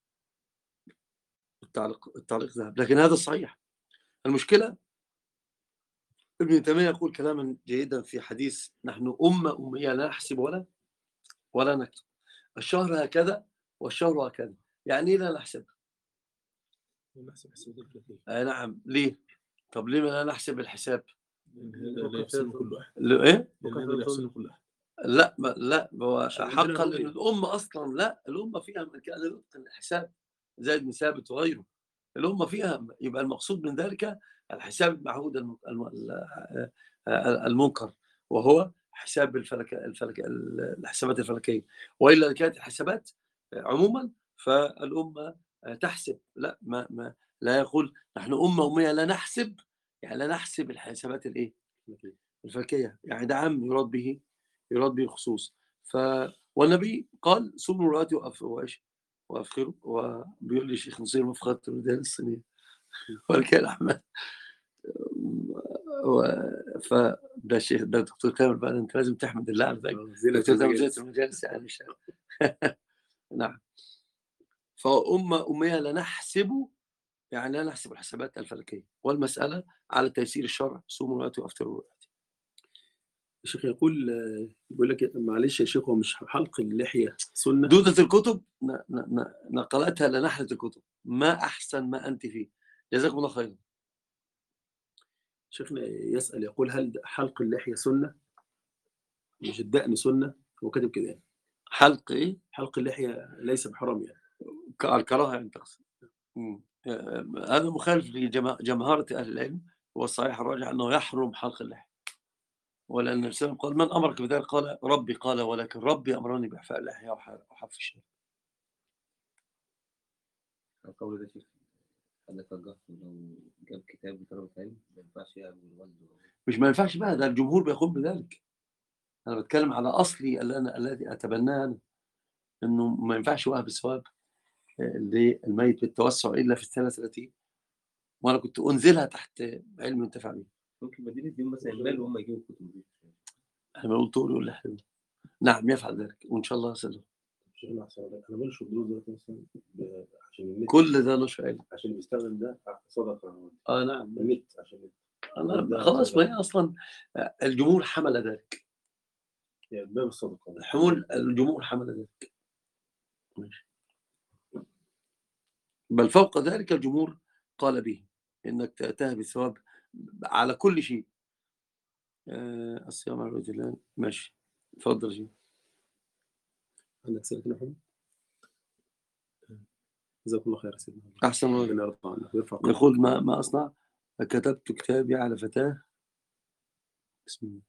التعليق؟ التعليق ذهب، لكن هذا الصحيح. المشكلة ابن تيمية يقول كلاما جيدا في حديث نحن أمة أمية لا نحسب ولا ولا نكتب. الشهر هكذا والشهر هكذا. يعني لا نحسب نحسب حسابات الفلكية. آه نعم. ليه؟ طب ليه لا نحسب الحساب؟ هذا لا يحسنه كل أحد. ل- ايه؟ لأن هذا لا يحسنه كل أحد. لا ما لا هو عشان عندنا حقا رؤية. لأن الأمة أصلا لا الأمة فيها من كان يتقن الحساب زيد بن ثابت وغيره. الأمة فيها يبقى المقصود من ذلك الحساب المعهود الم- الم- ال- المنكر، وهو حساب الفلك الفلك الحسابات الفلكية. وإلا كانت الحسابات عموما فالأمة تحسب. لا ما ما لا يقول نحن أمة أمية لا نحسب، يعني لا نحسب الحسابات الإيه الفلكية، يعني ده عام يراد به يراد به الخصوص. ف والنبي قال صوموا رؤاتي وأف- وايش وافخروا، وبيقول لي شيخ نصير مفخرة الودان الصينية والكلام احمد و... فده الشيخ ده دكتور كامل بقى، انت لازم تحمد الله على ذلك. زينة دكتور ده المجالس. زينة المجالس يعني مش نعم. فأمة أمية لا نحسب، يعني لا نحسب الحسابات الفلكية، والمسألة على تيسير الشرع صوموا رؤاتي وافطروا. الشيخ يقول آه، يقول لك معلش يا شيخ، هو مش حلق اللحية سنة؟ دودة الكتب ن- ن- ن- نقلتها لنحلة الكتب. ما أحسن ما أنت فيه، جزاكم الله خيرا. شيخنا يسأل يقول هل حلق اللحية سنة؟ مش الدقن سنة؟ هو كاتب كده يعني. حلق إيه؟ حلق اللحية ليس بحرام يعني. ك- الكراهة يعني تقصد. مم. آه، هذا مخالف لجمهرة أهل العلم، والصحيح الراجع أنه يحرم حلق اللحية، ولأن النبي صلى الله عليه وسلم قال من أمرك بذلك؟ قال ربي، قال ولكن ربي أمرني بإحفاء اللحية وحف الشيء. القول ده شيخ حضرتك وجهته لو جاب كتاب بطلبة علم ما ينفعش يعمل والده. مش ما ينفعش بقى، ده الجمهور بيقول بذلك. أنا بتكلم على أصلي اللي أنا الذي أتبناه أنا، إنه ما ينفعش وهب الثواب للميت بالتوسع إلا في الثلاث التي وأنا كنت أنزلها تحت علم ينتفع به. ممكن مدينة دي مثلا المال وهم يجيبوا الكتب دي. أنا بقول طول يقول لي نعم يفعل ذلك وإن شاء الله يصل. شيخنا أحسن عليك. أنا بنشر دروس دلوقتي مثلا ب- عشان النت، كل ده نشر علم. عشان بيستخدم ده صدقة. آه نعم. النت عشان النت. أنا خلاص ما هي أصلا الجمهور حمل ذلك. يعني باب الصدقة. حمول الجمهور حمل ذلك. ماشي. بل فوق ذلك الجمهور قال به إنك تأتاه بالثواب على كل شيء. آه الصيام على وجه الله. ماشي تفضل شيء. عندك سنة كده حلو؟ جزاكم الله خير يا سيدنا. أحسن الله. ربنا يرضى عنك ويرفع قدرك. يقول ما ما أصنع؟ كتبت كتابي على فتاة بسم الله.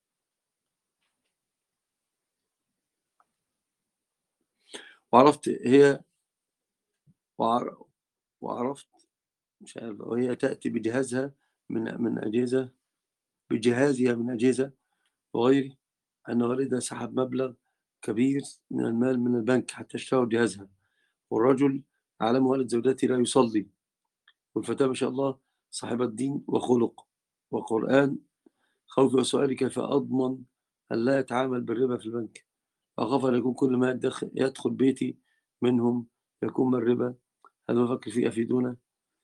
وعرفت هي وعر- وعرفت مش عارف، وهي تأتي بجهازها من من أجهزة بجهازها من أجهزة وغيره، أن والدها سحب مبلغ كبير من المال من البنك حتى اشتروا جهازها، والرجل علم والد زوجتي لا يصلي، والفتاة ما شاء الله صاحبة دين وخلق وقرآن. خوفي وسؤالي كيف أضمن أن لا يتعامل بالربا في البنك؟ أخاف أن يكون كل ما يدخل يدخل بيتي منهم يكون من الربا. هذا ما أفكر فيه أفيدونا.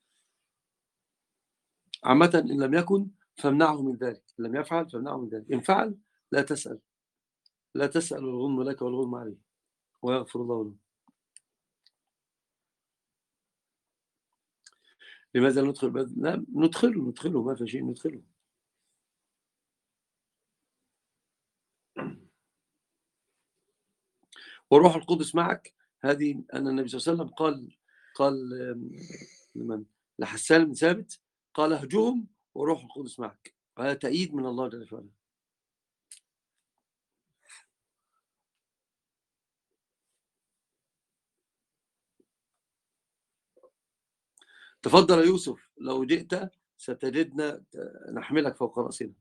عامة إن لم يكن فامنعه من ذلك، إن لم يفعل فامنعه من ذلك، إن فعل لا تسأل لا تسأل الغنم لك والغنم عليه، ويغفر الله له. لماذا ندخل بد... لا ندخله ندخله ما في شيء ندخله. وروح القدس معك، هذه أن النبي صلى الله عليه وسلم قال قال آم، لمن لحسان بن ثابت قال اهجهم وروح القدس معك، هذا تأييد من الله جل وعلا. تفضل يا يوسف، لو جئت ستجدنا نحملك فوق رأسنا.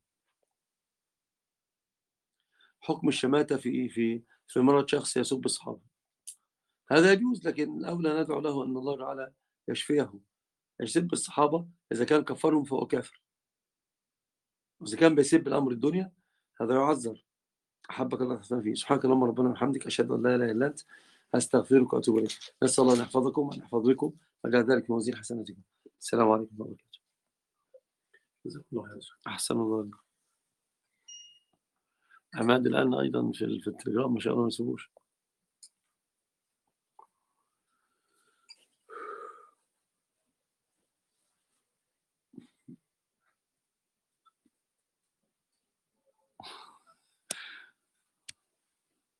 حكم الشماتة في في في مرض شخص يسب الصحابة، هذا يجوز، لكن الأولى ندعو له أن الله تعالى يشفيه. يسب الصحابة إذا كان كفرهم فهو كافر، وإذا كان بيسب الأمر الدنيا هذا يعذر. أحبك الله تحسن فيه. سبحانك اللهم ربنا وبحمدك أشهد أن لا إله إلا أنت أستغفرك وأتوب إليك. نسأل الله أن يحفظكم وأن يحفظ بكم ويجعل ذلك في موازين حسناتكم. السلام عليكم ورحمة الله وبركاته. جزاكم الله خير. أحسن الله بكم. عماد الآن أيضا في في التليجرام ما شاء الله ما يسيبوش.